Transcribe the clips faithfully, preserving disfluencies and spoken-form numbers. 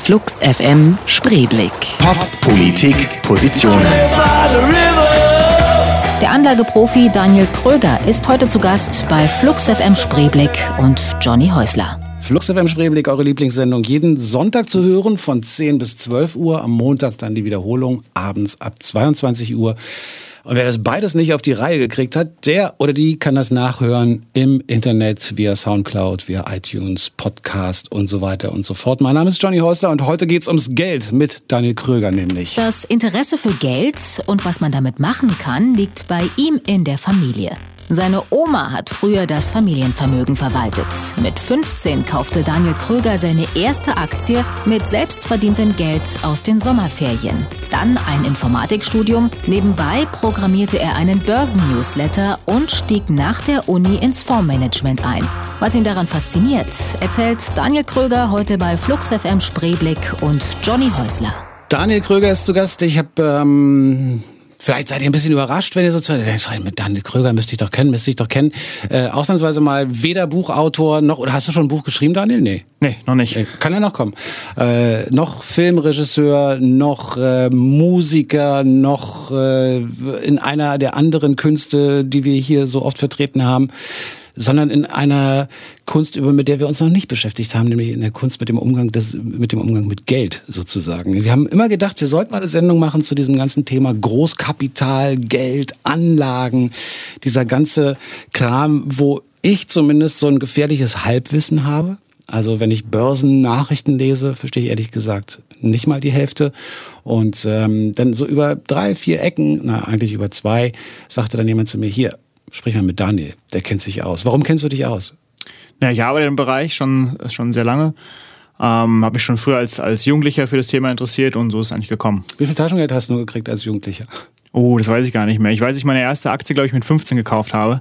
Flux F M Spreeblick. Pop, Politik, Positionen. Der Anlageprofi Daniel Kröger ist heute zu Gast bei Flux F M Spreeblick und Johnny Häusler. Flux F M Spreeblick, eure Lieblingssendung, jeden Sonntag zu hören von zehn bis zwölf Uhr, am Montag dann die Wiederholung, abends ab zweiundzwanzig Uhr. Und wer das beides nicht auf die Reihe gekriegt hat, der oder die kann das nachhören im Internet via Soundcloud, via iTunes, Podcast und so weiter und so fort. Mein Name ist Johnny Häusler und heute geht's ums Geld mit Daniel Kröger nämlich. Das Interesse für Geld und was man damit machen kann, liegt bei ihm in der Familie. Seine Oma hat früher das Familienvermögen verwaltet. Mit fünfzehn kaufte Daniel Kröger seine erste Aktie mit selbstverdientem Geld aus den Sommerferien. Dann ein Informatikstudium. Nebenbei programmierte er einen Börsennewsletter und stieg nach der Uni ins Fondsmanagement ein. Was ihn daran fasziniert, erzählt Daniel Kröger heute bei Flux F M Spreeblick und Johnny Häusler. Daniel Kröger ist zu Gast. Ich habe... Ähm Vielleicht seid ihr ein bisschen überrascht, wenn ihr so zu mit Daniel Kröger müsste ich doch kennen, müsste ich doch kennen. Äh, ausnahmsweise mal weder Buchautor noch, oder hast du schon ein Buch geschrieben, Daniel? Nee. Nee, noch nicht. Äh, kann ja noch kommen. Äh, noch Filmregisseur, noch äh, Musiker, noch äh, in einer der anderen Künste, die wir hier so oft vertreten haben, sondern in einer Kunst, über mit der wir uns noch nicht beschäftigt haben, nämlich in der Kunst mit dem Umgang des, mit dem Umgang mit Geld sozusagen. Wir haben immer gedacht, wir sollten mal eine Sendung machen zu diesem ganzen Thema Großkapital, Geld, Anlagen, dieser ganze Kram, wo ich zumindest so ein gefährliches Halbwissen habe. Also wenn ich Börsennachrichten lese, verstehe ich ehrlich gesagt nicht mal die Hälfte. Und ähm, dann so über drei, vier Ecken, na eigentlich über zwei, sagte dann jemand zu mir, hier, sprich mal mit Daniel, der kennt sich aus. Warum kennst du dich aus? Ja, ich arbeite im Bereich schon, schon sehr lange. Ähm, habe mich schon früher als, als Jugendlicher für das Thema interessiert und so ist es eigentlich gekommen. Wie viel Taschengeld hast du nur gekriegt als Jugendlicher? Oh, das weiß ich gar nicht mehr. Ich weiß, dass ich meine erste Aktie, glaube ich, mit fünfzehn gekauft habe.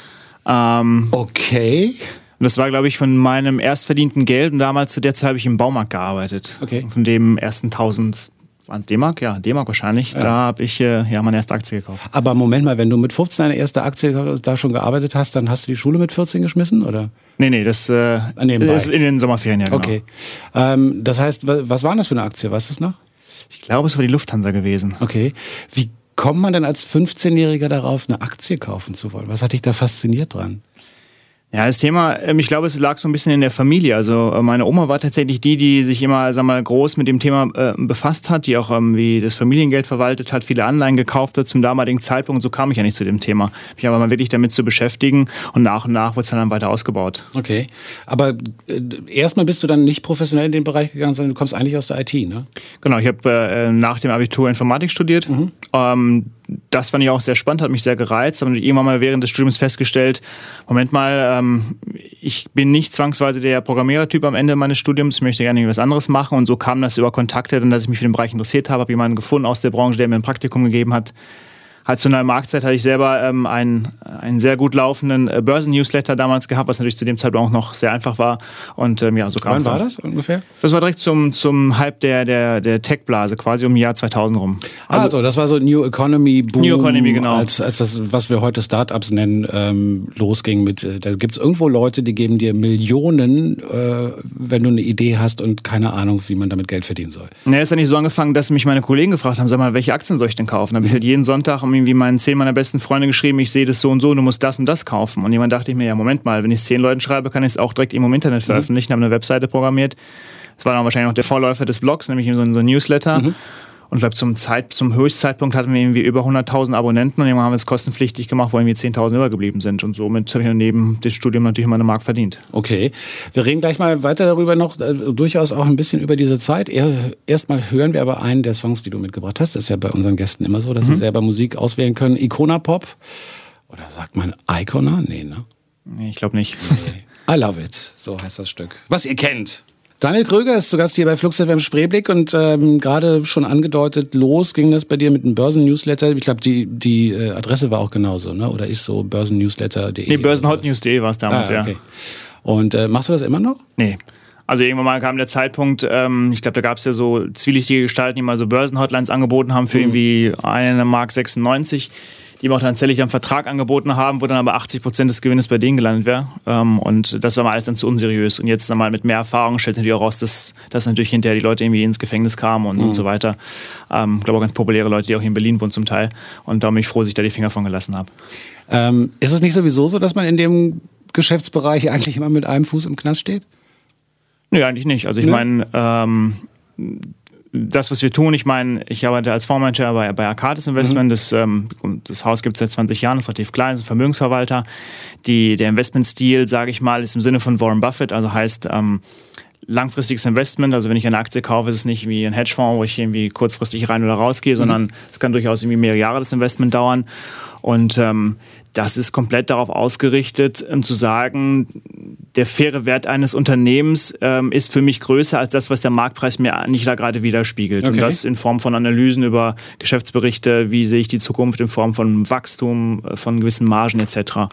Ähm, okay. Und das war, glaube ich, von meinem erstverdienten Geld und damals zu der Zeit habe ich im Baumarkt gearbeitet. Okay. Von dem ersten tausend... Waren es D-Mark? Ja, D-Mark wahrscheinlich. Ja. Da habe ich äh, ja meine erste Aktie gekauft. Aber Moment mal, wenn du mit fünfzehn eine erste Aktie da schon gearbeitet hast, dann hast du die Schule mit vierzehn geschmissen, oder? Nee, nee, das äh, ist in den Sommerferien, ja, genau. Okay. Ähm, das heißt, was war denn das für eine Aktie? Weißt du es noch? Ich glaube, es war die Lufthansa gewesen. Okay. Wie kommt man denn als fünfzehnjähriger darauf, eine Aktie kaufen zu wollen? Was hat dich da fasziniert dran? Ja, das Thema, ich glaube, es lag so ein bisschen in der Familie. Also meine Oma war tatsächlich die, die sich immer, sag mal, groß mit dem Thema äh, befasst hat, die auch irgendwie das Familiengeld verwaltet hat, viele Anleihen gekauft hat zum damaligen Zeitpunkt. So kam ich ja nicht zu dem Thema. Mich aber mal wirklich damit zu beschäftigen und nach und nach wurde es dann weiter ausgebaut. Okay, aber äh, erstmal bist du dann nicht professionell in den Bereich gegangen, sondern du kommst eigentlich aus der I T, ne? Genau, ich habe äh, nach dem Abitur Informatik studiert. Mhm. Ähm, Das fand ich auch sehr spannend, hat mich sehr gereizt. Aber irgendwann mal während des Studiums festgestellt, Moment mal, ähm, ich bin nicht zwangsweise der Programmierertyp am Ende meines Studiums. Ich möchte gerne was anderes machen. Und so kam das über Kontakte, dann, dass ich mich für den Bereich interessiert habe. Habe jemanden gefunden aus der Branche, der mir ein Praktikum gegeben hat. Halt zu einer Marktzeit hatte ich selber ähm, einen, einen sehr gut laufenden äh, Börsen-Newsletter damals gehabt, was natürlich zu dem Zeitpunkt auch noch sehr einfach war. Und ähm, ja, so kam es. Wann war das ungefähr? Das war direkt zum, zum Hype der, der, der Tech-Blase, quasi um Jahr zweitausend rum. Also, also das war so New Economy Boom, New Economy, genau. als, als das, was wir heute Startups nennen, ähm, losging mit, äh, da gibt es irgendwo Leute, die geben dir Millionen, äh, wenn du eine Idee hast und keine Ahnung, wie man damit Geld verdienen soll. Ja, es hat nicht so angefangen, dass mich meine Kollegen gefragt haben, sag mal, welche Aktien soll ich denn kaufen? Da habe ich halt jeden Sonntag um irgendwie meinen zehn meiner besten Freunde geschrieben, ich sehe das so und so, du musst das und das kaufen. Und jemand dachte ich mir, ja Moment mal, wenn ich es zehn Leuten schreibe, kann ich es auch direkt im Internet veröffentlichen, mhm. habe eine Webseite programmiert. Das war dann wahrscheinlich noch der Vorläufer des Blogs, nämlich so ein, so ein Newsletter. Mhm. Und ich glaube, zum, Zeit, zum Höchstzeitpunkt hatten wir irgendwie über hunderttausend Abonnenten und irgendwann haben wir es kostenpflichtig gemacht, wo irgendwie zehntausend übergeblieben sind. Und somit habe ich neben dem Studium natürlich meine Mark verdient. Okay, wir reden gleich mal weiter darüber noch, äh, durchaus auch ein bisschen über diese Zeit. Erstmal hören wir aber einen der Songs, die du mitgebracht hast. Das ist ja bei unseren Gästen immer so, dass mhm. sie selber Musik auswählen können. Icona-Pop oder sagt man Icona? Nee, ne? Nee, ich glaube nicht. I Love It, so heißt das Stück. Was ihr kennt. Daniel Kröger ist zu Gast hier bei Flux F M Spreeblick und ähm, gerade schon angedeutet, los ging das bei dir mit einem Börsen-Newsletter. Ich glaube, die, die äh, Adresse war auch genauso, ne? Oder ist so börsennewsletter punkt de? Nee, börsenhotnews punkt de war es damals, ah, okay. ja. Und äh, machst du das immer noch? Nee. Also irgendwann mal kam der Zeitpunkt, ähm, ich glaube, da gab es ja so zwielichtige Gestalten, die mal so Börsenhotlines angeboten haben für mhm. irgendwie eine Mark sechsundneunzig. die mir auch tatsächlich einen Vertrag angeboten haben, wo dann aber achtzig Prozent des Gewinnes bei denen gelandet wäre. Ähm, und das war mal alles dann zu unseriös. Und jetzt mal mit mehr Erfahrung stellt sich natürlich auch raus, dass, dass natürlich hinterher die Leute irgendwie ins Gefängnis kamen und, mhm. und so weiter. Ähm, ich glaube auch ganz populäre Leute, die auch hier in Berlin wohnen zum Teil. Und da bin ich froh, dass ich da die Finger von gelassen habe. Ähm, ist es nicht sowieso so, dass man in dem Geschäftsbereich eigentlich immer mit einem Fuß im Knast steht? Nee, eigentlich nicht. Also ich nee. meine, ähm, das, was wir tun, ich meine, ich arbeite als Fondsmanager bei, bei Arcadis Investment. Mhm. Das, ähm, das Haus gibt es seit zwanzig Jahren, ist relativ klein, ist ein Vermögensverwalter. Die, der Investmentstil, sage ich mal, ist im Sinne von Warren Buffett, also heißt ähm, langfristiges Investment. Also wenn ich eine Aktie kaufe, ist es nicht wie ein Hedgefonds, wo ich irgendwie kurzfristig rein oder rausgehe, mhm. sondern es kann durchaus irgendwie mehrere Jahre das Investment dauern. Und ähm, das ist komplett darauf ausgerichtet, ähm, zu sagen, der faire Wert eines Unternehmens ähm, ist für mich größer als das, was der Marktpreis mir nicht da gerade widerspiegelt. Okay. Und das in Form von Analysen über Geschäftsberichte, wie sehe ich die Zukunft in Form von Wachstum, von gewissen Margen et cetera.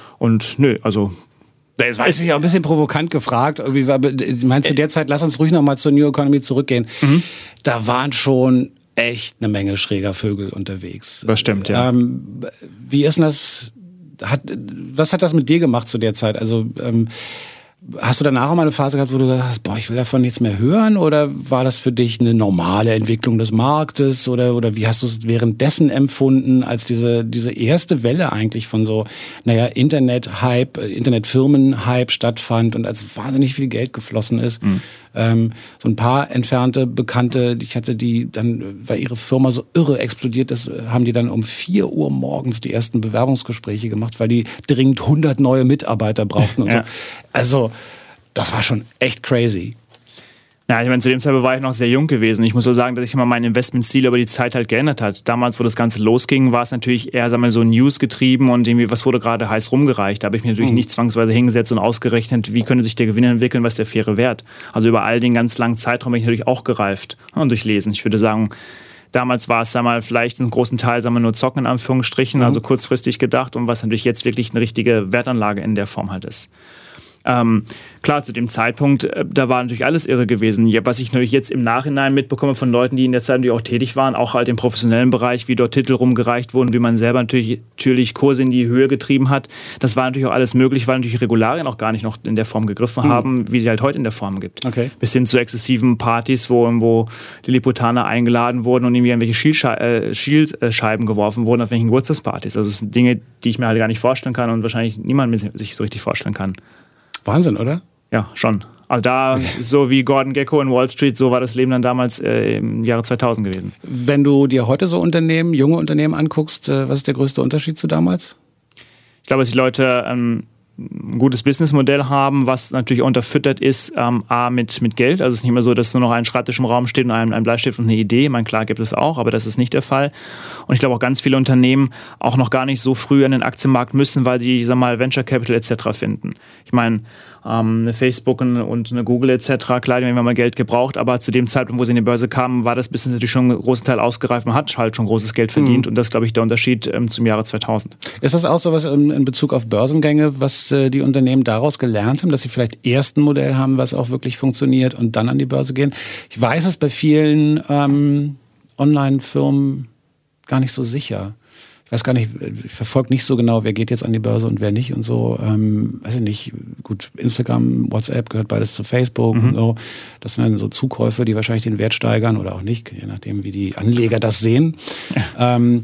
Und nö, also... Das war jetzt auch ein bisschen provokant gefragt. Ich meine, zu der Zeit, lass uns ruhig nochmal zur New Economy zurückgehen. Mhm. Da waren schon echt eine Menge schräger Vögel unterwegs. Das stimmt, ja. Ähm, wie ist denn das? Hat, was hat das mit dir gemacht zu der Zeit? Also ähm, hast du danach auch mal eine Phase gehabt, wo du gesagt hast, boah, ich will davon nichts mehr hören? Oder war das für dich eine normale Entwicklung des Marktes? Oder, oder wie hast du es währenddessen empfunden, als diese, diese erste Welle eigentlich von so, naja, Internet-Hype, Internetfirmen-Hype stattfand und als wahnsinnig viel Geld geflossen ist? Mhm. Ähm, so ein paar entfernte Bekannte, ich hatte die dann, weil ihre Firma so irre explodiert ist, haben die dann um vier Uhr morgens die ersten Bewerbungsgespräche gemacht, weil die dringend hundert neue Mitarbeiter brauchten und ja. so. Also, das war schon echt crazy. Ja, ich meine, zu dem Zeitpunkt war ich noch sehr jung gewesen. Ich muss so sagen, dass sich mal mein Investmentstil über die Zeit halt geändert hat. Damals, wo das Ganze losging, war es natürlich eher, sagen wir, so News getrieben und irgendwie, was wurde gerade heiß rumgereicht. Da habe ich mir natürlich mhm. nicht zwangsweise hingesetzt und ausgerechnet, wie könnte sich der Gewinn entwickeln, was ist der faire Wert. Also über all den ganz langen Zeitraum bin ich natürlich auch gereift und durchlesen. Ich würde sagen, damals war es, sagen wir mal, vielleicht einen großen Teil, sagen wir, nur Zocken in Anführungsstrichen, mhm. also kurzfristig gedacht und was natürlich jetzt wirklich eine richtige Wertanlage in der Form halt ist. Ähm, klar, zu dem Zeitpunkt, äh, da war natürlich alles irre gewesen. Ja, was ich natürlich jetzt im Nachhinein mitbekomme von Leuten, die in der Zeit natürlich auch tätig waren, auch halt im professionellen Bereich, wie dort Titel rumgereicht wurden, wie man selber natürlich, natürlich Kurse in die Höhe getrieben hat. Das war natürlich auch alles möglich, weil natürlich Regularien auch gar nicht noch in der Form gegriffen mhm. haben, wie sie halt heute in der Form gibt. Okay. Bis hin zu exzessiven Partys, wo, wo die Lilliputaner eingeladen wurden und irgendwie irgendwelche Schielscheiben Schiel geworfen wurden auf welchen Geburtstagspartys. Also das sind Dinge, die ich mir halt gar nicht vorstellen kann und wahrscheinlich niemand sich so richtig vorstellen kann. Wahnsinn, oder? Ja, schon. Also da, so wie Gordon Gekko in Wall Street, so war das Leben dann damals äh, im Jahre zweitausend gewesen. Wenn du dir heute so Unternehmen, junge Unternehmen anguckst, äh, was ist der größte Unterschied zu damals? Ich glaube, dass die Leute ähm, ein gutes Businessmodell haben, was natürlich unterfüttert ist, ähm, A, mit, mit Geld. Also es ist nicht mehr so, dass nur noch ein Schreibtisch im Raum steht und ein, ein Bleistift und eine Idee. Ich meine, klar gibt es auch, aber das ist nicht der Fall. Und ich glaube auch ganz viele Unternehmen auch noch gar nicht so früh an den Aktienmarkt müssen, weil sie, ich sag mal, Venture Capital et cetera finden. Ich meine, ähm, eine Facebook und eine Google et cetera, klar, die haben mal Geld gebraucht, aber zu dem Zeitpunkt, wo sie in die Börse kamen, war das Business natürlich schon einen großen Teil ausgereift. Man hat halt schon großes Geld verdient mhm. und das ist, glaube ich, der Unterschied ähm, zum Jahre zweitausend. Ist das auch so was in, in Bezug auf Börsengänge, was äh, die Unternehmen daraus gelernt haben, dass sie vielleicht erst ein Modell haben, was auch wirklich funktioniert und dann an die Börse gehen? Ich weiß es bei vielen ähm, Online-Firmen gar nicht so sicher. Ich weiß gar nicht, ich verfolge nicht so genau, wer geht jetzt an die Börse und wer nicht und so. Ähm, weiß ich nicht, gut, Instagram, WhatsApp gehört beides zu Facebook mhm. und so. Das sind dann so Zukäufe, die wahrscheinlich den Wert steigern oder auch nicht, je nachdem, wie die Anleger das sehen. Ja. Ähm,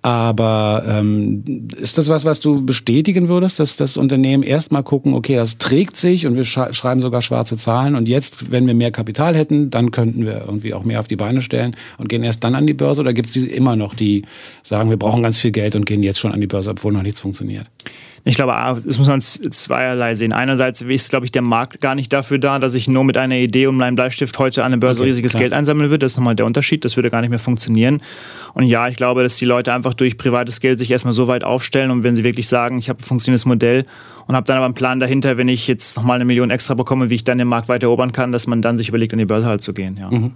aber ähm, ist das was, was du bestätigen würdest, dass das Unternehmen erstmal gucken, okay, das trägt sich und wir sch- schreiben sogar schwarze Zahlen und jetzt, wenn wir mehr Kapital hätten, dann könnten wir irgendwie auch mehr auf die Beine stellen und gehen erst dann an die Börse, oder gibt es immer noch, die sagen, wir brauchen ganz viel Geld und gehen jetzt schon an die Börse, obwohl noch nichts funktioniert? Ich glaube, es muss man zweierlei sehen. Einerseits ist, glaube ich, der Markt gar nicht dafür da, dass ich nur mit einer Idee und meinem Bleistift heute an der Börse okay, riesiges klar. Geld einsammeln würde. Das ist nochmal der Unterschied. Das würde gar nicht mehr funktionieren. Und ja, ich glaube, dass die Leute einfach durch privates Geld sich erstmal so weit aufstellen, und wenn sie wirklich sagen, ich habe ein funktionierendes Modell und habe dann aber einen Plan dahinter, wenn ich jetzt nochmal eine Million extra bekomme, wie ich dann den Markt weiter erobern kann, dass man dann sich überlegt, an die Börse halt zu gehen. Ja. Mhm.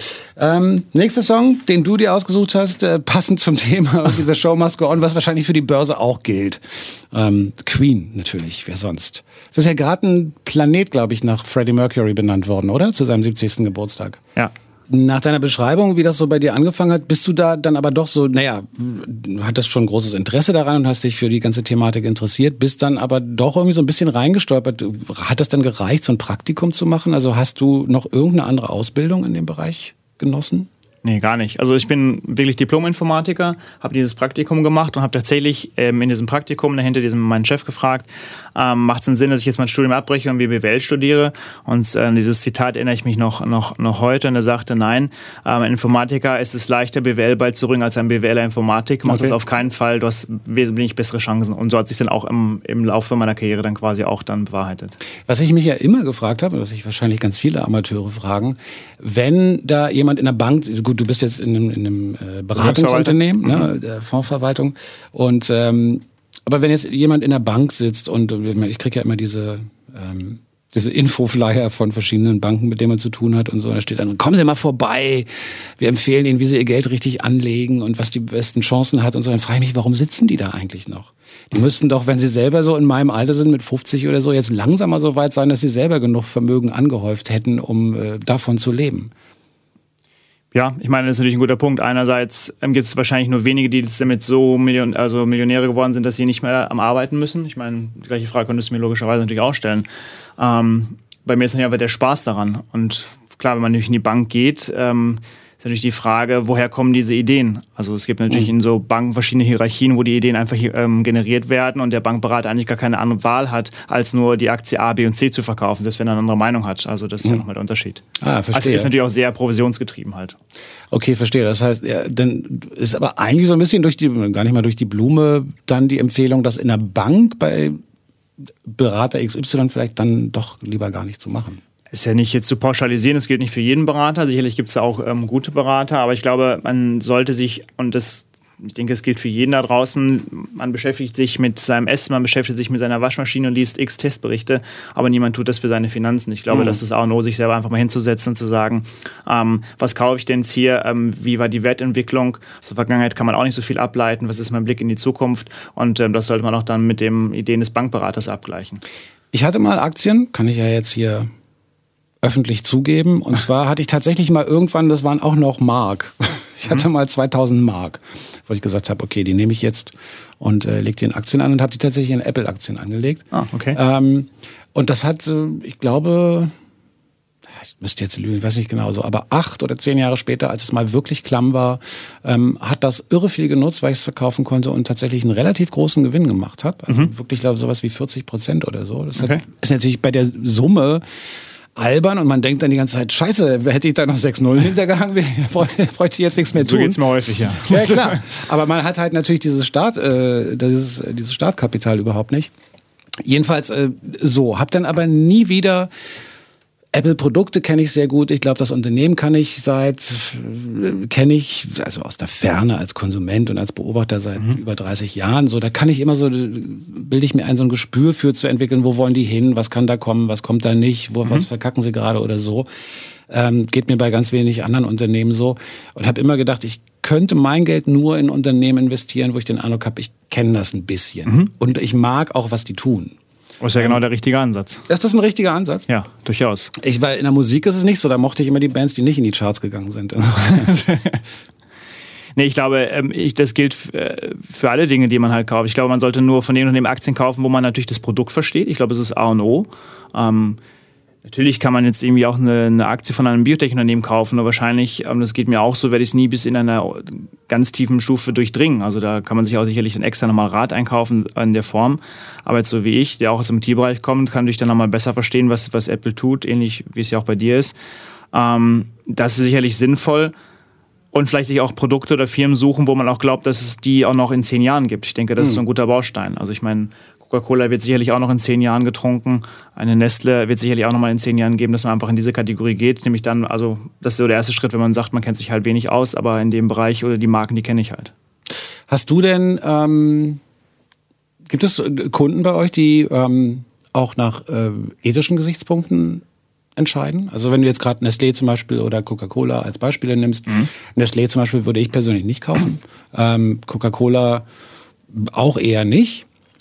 Ähm, nächster Song, den du dir ausgesucht hast, äh, passend zum Thema dieser Show Must Go On, was wahrscheinlich für die Börse auch gilt. Ähm, Queen natürlich, wer sonst? Es ist ja gerade ein Planet, glaube ich, nach Freddie Mercury benannt worden, oder? Zu seinem siebzigsten Geburtstag. Ja. Nach deiner Beschreibung, wie das so bei dir angefangen hat, bist du da dann aber doch so, naja, du hattest schon großes Interesse daran und hast dich für die ganze Thematik interessiert, bist dann aber doch irgendwie so ein bisschen reingestolpert. Hat das dann gereicht, so ein Praktikum zu machen? Also hast du noch irgendeine andere Ausbildung in dem Bereich genossen? Nee, gar nicht. Also ich bin wirklich Diplom-Informatiker, habe dieses Praktikum gemacht und habe tatsächlich ähm, in diesem Praktikum dahinter diesem meinen Chef gefragt, ähm, macht es einen Sinn, dass ich jetzt mein Studium abbreche und B W L studiere? Und äh, dieses Zitat erinnere ich mich noch noch noch heute. Und er sagte, nein, ähm, ein Informatiker ist es leichter, B W L beizubringen als ein B W Ler Informatik. Mach okay. das auf keinen Fall. Du hast wesentlich bessere Chancen. Und so hat sich dann auch im, im Laufe meiner Karriere dann quasi auch dann bewahrheitet. Was ich mich ja immer gefragt habe, was sich wahrscheinlich ganz viele Amateure fragen, wenn da jemand in der Bank, gut, du bist jetzt in einem, in einem äh, Beratungsunternehmen, mhm. ne, der Fondsverwaltung. Und ähm, aber wenn jetzt jemand in der Bank sitzt und ich kriege ja immer diese ähm, diese Infoflyer von verschiedenen Banken, mit denen man zu tun hat und so, da steht dann, kommen Sie mal vorbei, wir empfehlen Ihnen, wie Sie Ihr Geld richtig anlegen und was die besten Chancen hat und so. Dann frage ich mich, warum sitzen die da eigentlich noch? Die müssten doch, wenn sie selber so in meinem Alter sind, mit fünfzig oder so, jetzt langsam mal so weit sein, dass sie selber genug Vermögen angehäuft hätten, um äh, davon zu leben. Ja, ich meine, das ist natürlich ein guter Punkt. Einerseits ähm, gibt es wahrscheinlich nur wenige, die jetzt damit so Million, also Millionäre geworden sind, dass sie nicht mehr am Arbeiten müssen. Ich meine, die gleiche Frage könntest du mir logischerweise natürlich auch stellen. Ähm, bei mir ist natürlich einfach der Spaß daran. Und klar, wenn man natürlich in die Bank geht, ähm, ist natürlich die Frage, woher kommen diese Ideen? Also es gibt natürlich mhm. in so Banken verschiedene Hierarchien, wo die Ideen einfach ähm, generiert werden und der Bankberater eigentlich gar keine andere Wahl hat, als nur die Aktie A, B und C zu verkaufen, selbst wenn er eine andere Meinung hat. Also das ist mhm. ja nochmal der Unterschied. Ah, verstehe. Also ist natürlich auch sehr provisionsgetrieben halt. Okay, verstehe. Das heißt, ja, dann ist aber eigentlich so ein bisschen durch die, gar nicht mal durch die Blume, dann die Empfehlung, dass in der Bank bei Berater X Y vielleicht dann doch lieber gar nicht zu machen. Ist ja nicht jetzt zu pauschalisieren, es gilt nicht für jeden Berater. Sicherlich gibt es ja auch ähm, gute Berater, aber ich glaube, man sollte sich, und das, ich denke, es gilt für jeden da draußen, man beschäftigt sich mit seinem Essen, man beschäftigt sich mit seiner Waschmaschine und liest x Testberichte, aber niemand tut das für seine Finanzen. Ich glaube, mhm. das ist A und O, sich selber einfach mal hinzusetzen und zu sagen, ähm, was kaufe ich denn jetzt hier, ähm, wie war die Wertentwicklung, aus der Vergangenheit kann man auch nicht so viel ableiten, was ist mein Blick in die Zukunft und ähm, das sollte man auch dann mit den Ideen des Bankberaters abgleichen. Ich hatte mal Aktien, kann ich ja jetzt hier öffentlich zugeben. Und zwar hatte ich tatsächlich mal irgendwann, das waren auch noch Mark. Ich hatte mhm. mal zweitausend Mark, wo ich gesagt habe, okay, die nehme ich jetzt und äh, lege die in Aktien an und habe die tatsächlich in Apple-Aktien angelegt. Ah, okay. Ähm, und das hat, äh, ich glaube, ich müsste jetzt lügen, ich weiß nicht genau so, aber acht oder zehn Jahre später, als es mal wirklich klamm war, ähm, hat das irre viel genutzt, weil ich es verkaufen konnte und tatsächlich einen relativ großen Gewinn gemacht habe. Also mhm. wirklich, glaube ich, sowas wie vierzig Prozent oder so. Das okay. hat, ist natürlich bei der Summe albern und man denkt dann die ganze Zeit, scheiße, hätte ich da noch sechs Nullen hintergegangen, bräuchte ich jetzt nichts mehr tun. So geht's mir häufig, ja. Ja, klar. Aber man hat halt natürlich dieses Start, äh, dieses, dieses Startkapital überhaupt nicht. Jedenfalls äh, so, hab dann aber nie wieder Apple-Produkte kenne ich sehr gut. Ich glaube, das Unternehmen kann ich seit, kenne ich, also aus der Ferne als Konsument und als Beobachter seit mhm. über dreißig Jahren. So, da kann ich immer so, bilde ich mir ein, so ein Gespür für zu entwickeln, wo wollen die hin, was kann da kommen, was kommt da nicht, wo, mhm. was verkacken sie gerade oder so. Ähm, geht mir bei ganz wenig anderen Unternehmen so. Und habe immer gedacht, ich könnte mein Geld nur in Unternehmen investieren, wo ich den Eindruck habe, ich kenne das ein bisschen. Mhm. Und ich mag auch, was die tun. Das ist ja genau der richtige Ansatz. Ist das ein richtiger Ansatz? Ja, durchaus. Ich, weil in der Musik ist es nicht so, da mochte ich immer die Bands, die nicht in die Charts gegangen sind. Nee, ich glaube, ich, das gilt für alle Dinge, die man halt kauft. Ich glaube, man sollte nur von den Unternehmen Aktien kaufen, wo man natürlich das Produkt versteht. Ich glaube, es ist A und O. Ähm, Natürlich kann man jetzt irgendwie auch eine, eine Aktie von einem Biotech-Unternehmen kaufen, aber wahrscheinlich, das geht mir auch so, werde ich es nie bis in einer ganz tiefen Stufe durchdringen. Also da kann man sich auch sicherlich dann extra nochmal Rat einkaufen in der Form. Aber jetzt so wie ich, der auch aus dem T-Bereich kommt, kann natürlich dann nochmal besser verstehen, was, was Apple tut, ähnlich wie es ja auch bei dir ist. Ähm, das ist sicherlich sinnvoll. Und vielleicht sich auch Produkte oder Firmen suchen, wo man auch glaubt, dass es die auch noch in zehn Jahren gibt. Ich denke, das ist so ein guter Baustein. Also ich meine, Coca-Cola wird sicherlich auch noch in zehn Jahren getrunken. Eine Nestle wird sicherlich auch noch mal in zehn Jahren geben, dass man einfach in diese Kategorie geht. Nämlich dann, also das ist so der erste Schritt, wenn man sagt, man kennt sich halt wenig aus, aber in dem Bereich oder die Marken, die kenne ich halt. Hast du denn, ähm, gibt es Kunden bei euch, die ähm, auch nach äh, ethischen Gesichtspunkten entscheiden? Also wenn du jetzt gerade Nestlé zum Beispiel oder Coca-Cola als Beispiele nimmst. Mhm. Nestlé zum Beispiel würde ich persönlich nicht kaufen. ähm, Coca-Cola auch eher nicht.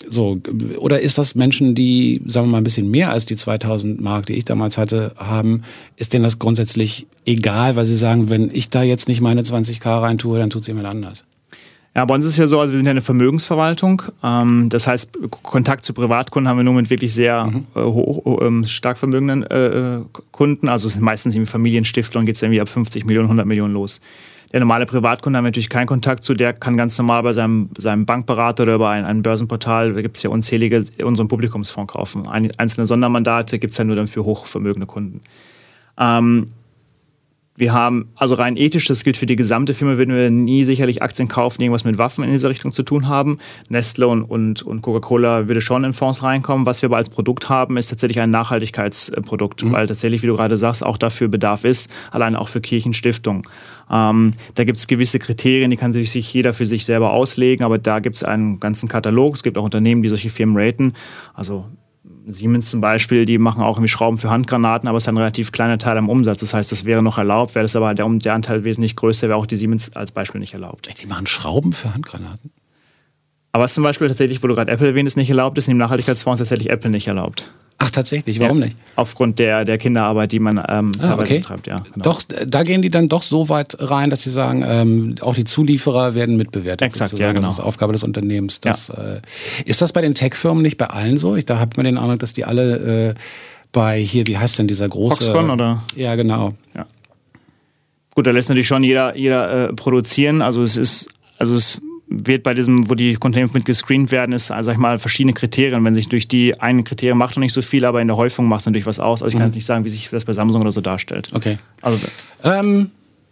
So, oder ist das Menschen, die, sagen wir mal, ein bisschen mehr als die zweitausend Mark, die ich damals hatte, haben, ist denen das grundsätzlich egal, weil sie sagen, wenn ich da jetzt nicht meine zwanzig K rein tue, dann tut es jemand anders? Ja, bei uns ist es ja so, also wir sind ja eine Vermögensverwaltung. Ähm, das heißt, Kontakt zu Privatkunden haben wir nur mit wirklich sehr mhm. äh, hoch, äh, stark vermögenden äh, Kunden. Also es sind meistens irgendwie Familienstiftungen, geht es irgendwie ab fünfzig Millionen, hundert Millionen los. Der normale Privatkunde haben wir natürlich keinen Kontakt zu, der kann ganz normal bei seinem, seinem Bankberater oder über ein, ein Börsenportal, da gibt es ja unzählige, unseren Publikumsfonds kaufen. Ein, einzelne Sondermandate gibt es ja nur dann für hochvermögende Kunden. Ähm, wir haben, also rein ethisch, das gilt für die gesamte Firma, würden wir nie sicherlich Aktien kaufen, die irgendwas mit Waffen in dieser Richtung zu tun haben. Nestle und, und, und Coca-Cola würde schon in Fonds reinkommen. Was wir aber als Produkt haben, ist tatsächlich ein Nachhaltigkeitsprodukt, mhm. weil tatsächlich, wie du gerade sagst, auch dafür Bedarf ist, allein auch für Kirchenstiftungen. Ähm, da gibt es gewisse Kriterien, die kann sich jeder für sich selber auslegen, aber da gibt es einen ganzen Katalog. Es gibt auch Unternehmen, die solche Firmen raten. Also Siemens zum Beispiel, die machen auch irgendwie Schrauben für Handgranaten, aber es ist ein relativ kleiner Teil am Umsatz. Das heißt, das wäre noch erlaubt. Wäre das aber der, der Anteil wesentlich größer, wäre auch die Siemens als Beispiel nicht erlaubt. Die machen Schrauben für Handgranaten? Aber was zum Beispiel tatsächlich, wo du gerade Apple erwähnst, nicht erlaubt ist, in dem Nachhaltigkeitsfonds tatsächlich Apple nicht erlaubt. Ach, tatsächlich? Warum ja, nicht? Aufgrund der, der Kinderarbeit, die man ähm, ah, teilweise okay. betreibt. Ja, genau. Doch, da gehen die dann doch so weit rein, dass sie sagen, ähm, auch die Zulieferer werden mitbewertet. Exakt, sozusagen. ja, genau. Das ist Aufgabe des Unternehmens. Das, ja. äh, ist das bei den Tech-Firmen nicht bei allen so? Ich, da hat man den Eindruck, dass die alle äh, bei hier, wie heißt denn dieser große... Foxconn, oder? Ja, genau. Ja. Gut, da lässt natürlich schon jeder, jeder äh, produzieren. Also es ist, also es wird bei diesem, wo die Unternehmen mit gescreent werden, ist, also sag ich mal, verschiedene Kriterien. Wenn sich durch die einen Kriterien macht noch nicht so viel, aber in der Häufung macht es natürlich was aus. Also ich kann jetzt nicht sagen, wie sich das bei Samsung oder so darstellt. Okay. Also, ähm,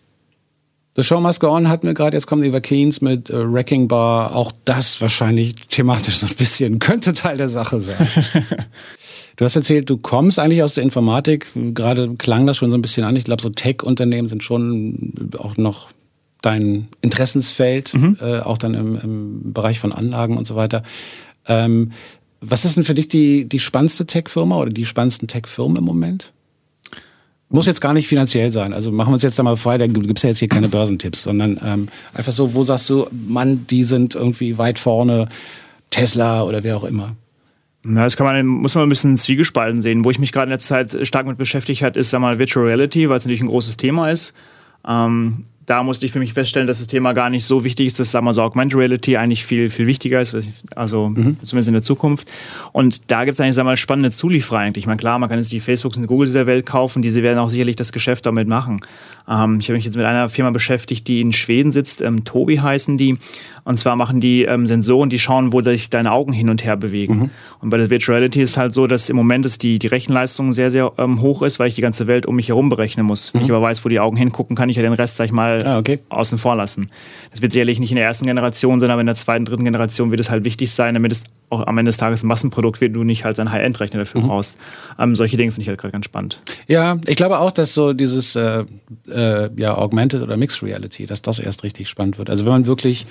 The Show Must Go On hatten wir gerade, jetzt kommt Eva Keynes mit äh, Wrecking Bar. Auch das wahrscheinlich thematisch so ein bisschen, könnte Teil der Sache sein. Du hast erzählt, du kommst eigentlich aus der Informatik. Gerade klang das schon so ein bisschen an. Ich glaube, so Tech-Unternehmen sind schon auch noch dein Interessensfeld, mhm. äh, auch dann im, im Bereich von Anlagen und so weiter. Ähm, was ist denn für dich die, die spannendste Tech-Firma oder die spannendsten Tech-Firmen im Moment? Muss jetzt gar nicht finanziell sein. Also machen wir uns jetzt da mal frei, da gibt es ja jetzt hier keine Börsentipps, sondern ähm, einfach so, wo sagst du, Mann, die sind irgendwie weit vorne, Tesla oder wer auch immer. Ja, das kann man, muss man ein bisschen zwiegespalten sehen. Wo ich mich gerade in der Zeit stark mit beschäftigt habe, ist sag mal Virtual Reality, weil es natürlich ein großes Thema ist. Ähm, Da musste ich für mich feststellen, dass das Thema gar nicht so wichtig ist, dass, sagen wir so, Augmented Reality eigentlich viel, viel wichtiger ist, also mhm. zumindest in der Zukunft. Und da gibt es eigentlich, sagen wir mal, spannende Zulieferer eigentlich. Ich meine, klar, man kann jetzt die Facebooks und Googles dieser Welt kaufen, diese werden auch sicherlich das Geschäft damit machen. Ähm, ich habe mich jetzt mit einer Firma beschäftigt, die in Schweden sitzt, ähm, Tobii heißen die. Und zwar machen die ähm, Sensoren, die schauen, wo sich deine Augen hin und her bewegen. Mhm. Und bei der Virtual Reality ist halt so, dass im Moment ist die, die Rechenleistung sehr, sehr ähm, hoch ist, weil ich die ganze Welt um mich herum berechnen muss. Wenn mhm. ich aber weiß, wo die Augen hingucken, kann ich ja den Rest, sag ich mal, ah, okay. außen vor lassen. Das wird sicherlich nicht in der ersten Generation sein, aber in der zweiten, dritten Generation wird es halt wichtig sein, damit es auch am Ende des Tages ein Massenprodukt wird, du nicht halt einen High-End-Rechner dafür mhm. brauchst. Ähm, solche Dinge finde ich halt gerade ganz spannend. Ja, ich glaube auch, dass so dieses äh, äh, ja, Augmented oder Mixed Reality, dass das erst richtig spannend wird. Also wenn man wirklich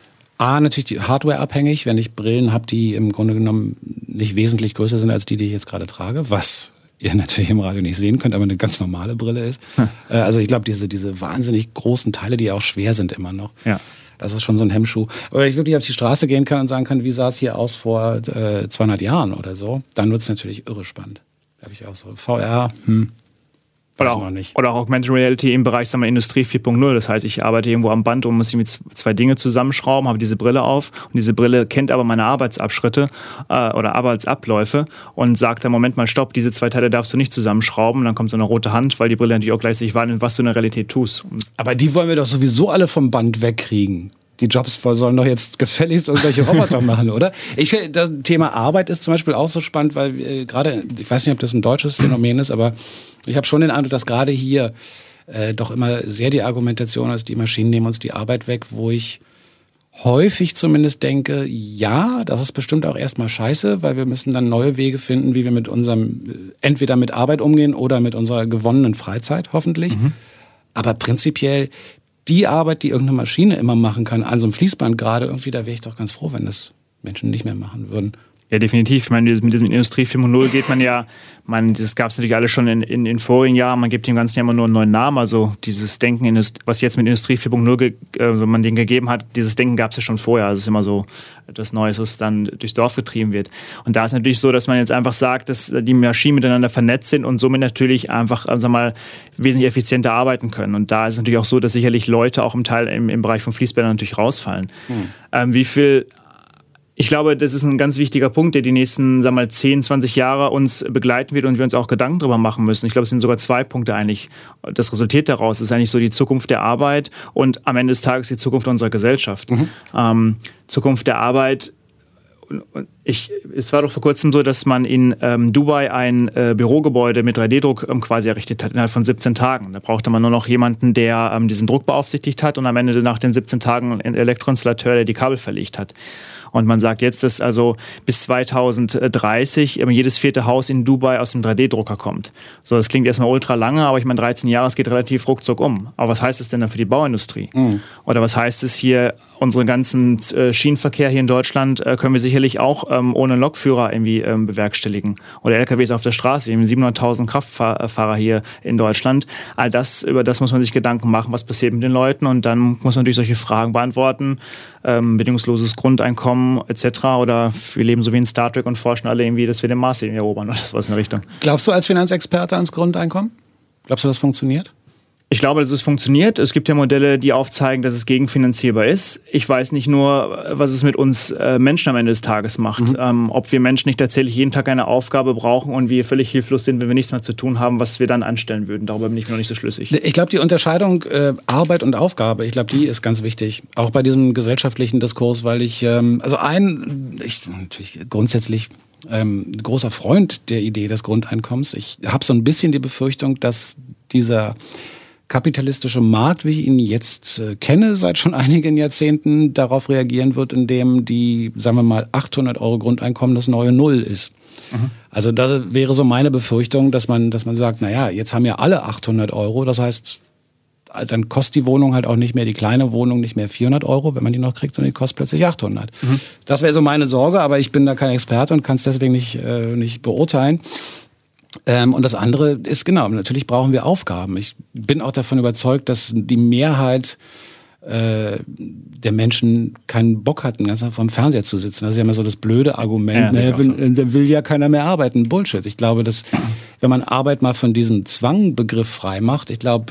A, natürlich die Hardware abhängig, wenn ich Brillen habe, die im Grunde genommen nicht wesentlich größer sind als die, die ich jetzt gerade trage, was ihr natürlich im Radio nicht sehen könnt, aber eine ganz normale Brille ist. Hm. Also ich glaube, diese, diese wahnsinnig großen Teile, die auch schwer sind immer noch, ja. das ist schon so ein Hemmschuh. Aber wenn ich wirklich auf die Straße gehen kann und sagen kann, wie sah es hier aus vor äh, zweihundert Jahren oder so, dann wird es natürlich irre spannend. Da habe ich auch so V R, hm. Oder auch, oder auch Augmented Reality im Bereich, sagen wir, Industrie vier Punkt null. Das heißt, ich arbeite irgendwo am Band und muss mit zwei Dinge zusammenschrauben, habe diese Brille auf und diese Brille kennt aber meine Arbeitsabschritte äh, oder Arbeitsabläufe und sagt dann, Moment mal, stopp, diese zwei Teile darfst du nicht zusammenschrauben. Und dann kommt so eine rote Hand, weil die Brille natürlich auch gleichzeitig wahrnimmt, was du in der Realität tust. Aber die wollen wir doch sowieso alle vom Band wegkriegen. Die Jobs sollen doch jetzt gefälligst irgendwelche Roboter machen, oder? Ich finde, das Thema Arbeit ist zum Beispiel auch so spannend, weil äh, gerade, ich weiß nicht, ob das ein deutsches Phänomen ist, aber ich habe schon den Eindruck, dass gerade hier äh, doch immer sehr die Argumentation ist, die Maschinen nehmen uns die Arbeit weg, wo ich häufig zumindest denke, ja, das ist bestimmt auch erstmal scheiße, weil wir müssen dann neue Wege finden, wie wir mit unserem, entweder mit Arbeit umgehen oder mit unserer gewonnenen Freizeit, hoffentlich. Mhm. Aber prinzipiell die Arbeit, die irgendeine Maschine immer machen kann, an so einem Fließband gerade, irgendwie, da wäre ich doch ganz froh, wenn das Menschen nicht mehr machen würden. Ja, definitiv. Ich meine, mit diesem Industrie vier Punkt null geht man ja, man, das gab es natürlich alles schon in, in, in vorigen Jahren, man gibt dem Ganzen ja immer nur einen neuen Namen, also dieses Denken, was jetzt mit Industrie vier Punkt null ge, äh, man denen gegeben hat, dieses Denken gab es ja schon vorher, also es ist immer so etwas Neues, was dann durchs Dorf getrieben wird. Und da ist natürlich so, dass man jetzt einfach sagt, dass die Maschinen miteinander vernetzt sind und somit natürlich einfach, also mal, wesentlich effizienter arbeiten können. Und da ist es natürlich auch so, dass sicherlich Leute auch im Teil im, im Bereich von Fließbändern natürlich rausfallen. Hm. Ähm, wie viel Ich glaube, das ist ein ganz wichtiger Punkt, der die nächsten, sagen wir mal, zehn, zwanzig Jahre uns begleiten wird und wir uns auch Gedanken darüber machen müssen. Ich glaube, es sind sogar zwei Punkte eigentlich. Das resultiert daraus. Es ist eigentlich so die Zukunft der Arbeit und am Ende des Tages die Zukunft unserer Gesellschaft. Mhm. Ähm, Zukunft der Arbeit. Ich, es war doch vor kurzem so, dass man in ähm, Dubai ein äh, Bürogebäude mit drei D Druck ähm, quasi errichtet hat, innerhalb von siebzehn Tagen. Da brauchte man nur noch jemanden, der ähm, diesen Druck beaufsichtigt hat und am Ende nach den siebzehn Tagen einen Elektroinstallateur, der die Kabel verlegt hat. Und man sagt jetzt, dass also bis zweitausenddreißig jedes vierte Haus in Dubai aus dem drei D Drucker kommt. So, das klingt erstmal ultra lange, aber ich meine, dreizehn Jahre, es geht relativ ruckzuck um. Aber was heißt das denn dann für die Bauindustrie? Mhm. Oder was heißt es hier, unseren ganzen äh, Schienenverkehr hier in Deutschland äh, können wir sicherlich auch ähm, ohne Lokführer irgendwie ähm, bewerkstelligen. Oder L K Ws auf der Straße. Wir haben siebenhunderttausend Kraftfahrer hier in Deutschland. All das, über das muss man sich Gedanken machen, was passiert mit den Leuten. Und dann muss man natürlich solche Fragen beantworten. Ähm, bedingungsloses Grundeinkommen et cetera. Oder wir leben so wie in Star Trek und forschen alle irgendwie, dass wir den Mars irgendwie erobern oder sowas in der Richtung. Glaubst du als Finanzexperte ans Grundeinkommen? Glaubst du, das funktioniert? Ich glaube, dass es funktioniert. Es gibt ja Modelle, die aufzeigen, dass es gegenfinanzierbar ist. Ich weiß nicht nur, was es mit uns äh, Menschen am Ende des Tages macht. Mhm. Ähm, ob wir Menschen nicht tatsächlich jeden Tag eine Aufgabe brauchen und wir völlig hilflos sind, wenn wir nichts mehr zu tun haben, was wir dann anstellen würden. Darüber bin ich mir noch nicht so schlüssig. Ich glaube, die Unterscheidung äh, Arbeit und Aufgabe, ich glaube, die ist ganz wichtig. Auch bei diesem gesellschaftlichen Diskurs, weil ich, ähm, also ein, ich natürlich grundsätzlich ähm, großer Freund der Idee des Grundeinkommens. Ich habe so ein bisschen die Befürchtung, dass dieser kapitalistische Markt, wie ich ihn jetzt äh, kenne, seit schon einigen Jahrzehnten darauf reagieren wird, indem die, sagen wir mal, achthundert Euro Grundeinkommen das neue Null ist. Mhm. Also das wäre so meine Befürchtung, dass man, dass man sagt, naja, jetzt haben ja alle achthundert Euro, das heißt, dann kostet die Wohnung halt auch nicht mehr, die kleine Wohnung nicht mehr vierhundert Euro, wenn man die noch kriegt, sondern die kostet plötzlich achthundert. Mhm. Das wäre so meine Sorge, aber ich bin da kein Experte und kann es deswegen nicht, äh, nicht beurteilen. Ähm, und das andere ist, genau, natürlich brauchen wir Aufgaben. Ich bin auch davon überzeugt, dass die Mehrheit äh, der Menschen keinen Bock hat, den ganzen Tag vor dem Fernseher zu sitzen. Das ist ja immer so das blöde Argument, ja, ne, will, so. will ja keiner mehr arbeiten. Bullshit. Ich glaube, dass, wenn man Arbeit mal von diesem Zwangbegriff frei macht, ich glaube,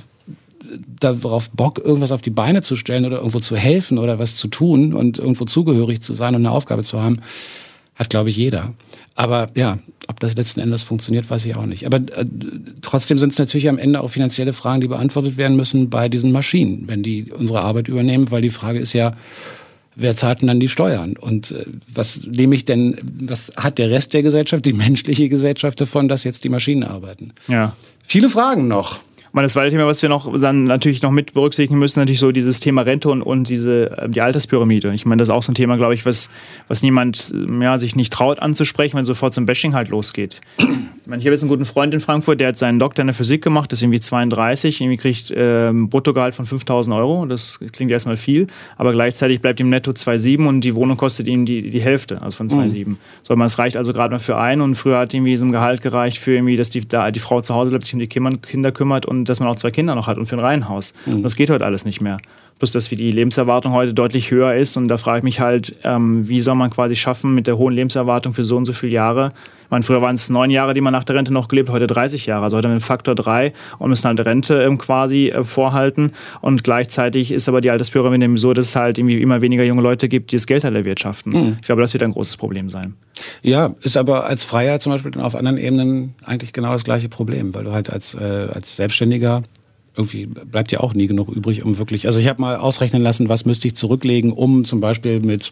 darauf Bock, irgendwas auf die Beine zu stellen oder irgendwo zu helfen oder was zu tun und irgendwo zugehörig zu sein und eine Aufgabe zu haben, hat, glaube ich, jeder. Aber ja, ob das letzten Endes funktioniert, weiß ich auch nicht. Aber äh, trotzdem sind es natürlich am Ende auch finanzielle Fragen, die beantwortet werden müssen bei diesen Maschinen, wenn die unsere Arbeit übernehmen. Weil die Frage ist ja, wer zahlt denn dann die Steuern? Und äh, was nehme ich denn, was hat der Rest der Gesellschaft, die menschliche Gesellschaft davon, dass jetzt die Maschinen arbeiten? Ja. Viele Fragen noch. Das zweite Thema, was wir noch dann natürlich noch mit berücksichtigen müssen, natürlich so dieses Thema Rente und, und diese die Alterspyramide. Ich meine, das ist auch so ein Thema, glaube ich, was, was niemand ja, sich nicht traut anzusprechen, wenn sofort zum Bashing halt losgeht. Ich meine, ich habe jetzt einen guten Freund in Frankfurt, der hat seinen Doktor in der Physik gemacht, ist irgendwie zweiunddreißig, irgendwie kriegt äh, ein Bruttogehalt von fünftausend Euro. Das klingt erstmal viel, aber gleichzeitig bleibt ihm netto zwei Komma sieben und die Wohnung kostet ihm die, die Hälfte, also von zwei Komma sieben. Mhm. So, es reicht also gerade mal für einen und früher hat irgendwie so ein Gehalt gereicht für irgendwie, dass die, da die Frau zu Hause bleibt, sich um die Kinder kümmert und dass man auch zwei Kinder noch hat und für ein Reihenhaus. Mhm. Und das geht heute alles nicht mehr. Plus, dass die Lebenserwartung heute deutlich höher ist und da frage ich mich halt, ähm, wie soll man quasi schaffen mit der hohen Lebenserwartung für so und so viele Jahre. Ich meine, früher waren es neun Jahre, die man nach der Rente noch gelebt, heute dreißig Jahre. Also heute haben wir einen Faktor drei und müssen halt Rente ähm, quasi äh, vorhalten. Und gleichzeitig ist aber die Alterspyramide so, dass es halt irgendwie immer weniger junge Leute gibt, die das Geld halt erwirtschaften. Mhm. Ich glaube, das wird ein großes Problem sein. Ja, ist aber als Freier zum Beispiel auf anderen Ebenen eigentlich genau das gleiche Problem, weil du halt als, äh, als Selbstständiger irgendwie bleibt ja auch nie genug übrig, um wirklich, also ich habe mal ausrechnen lassen, was müsste ich zurücklegen, um zum Beispiel mit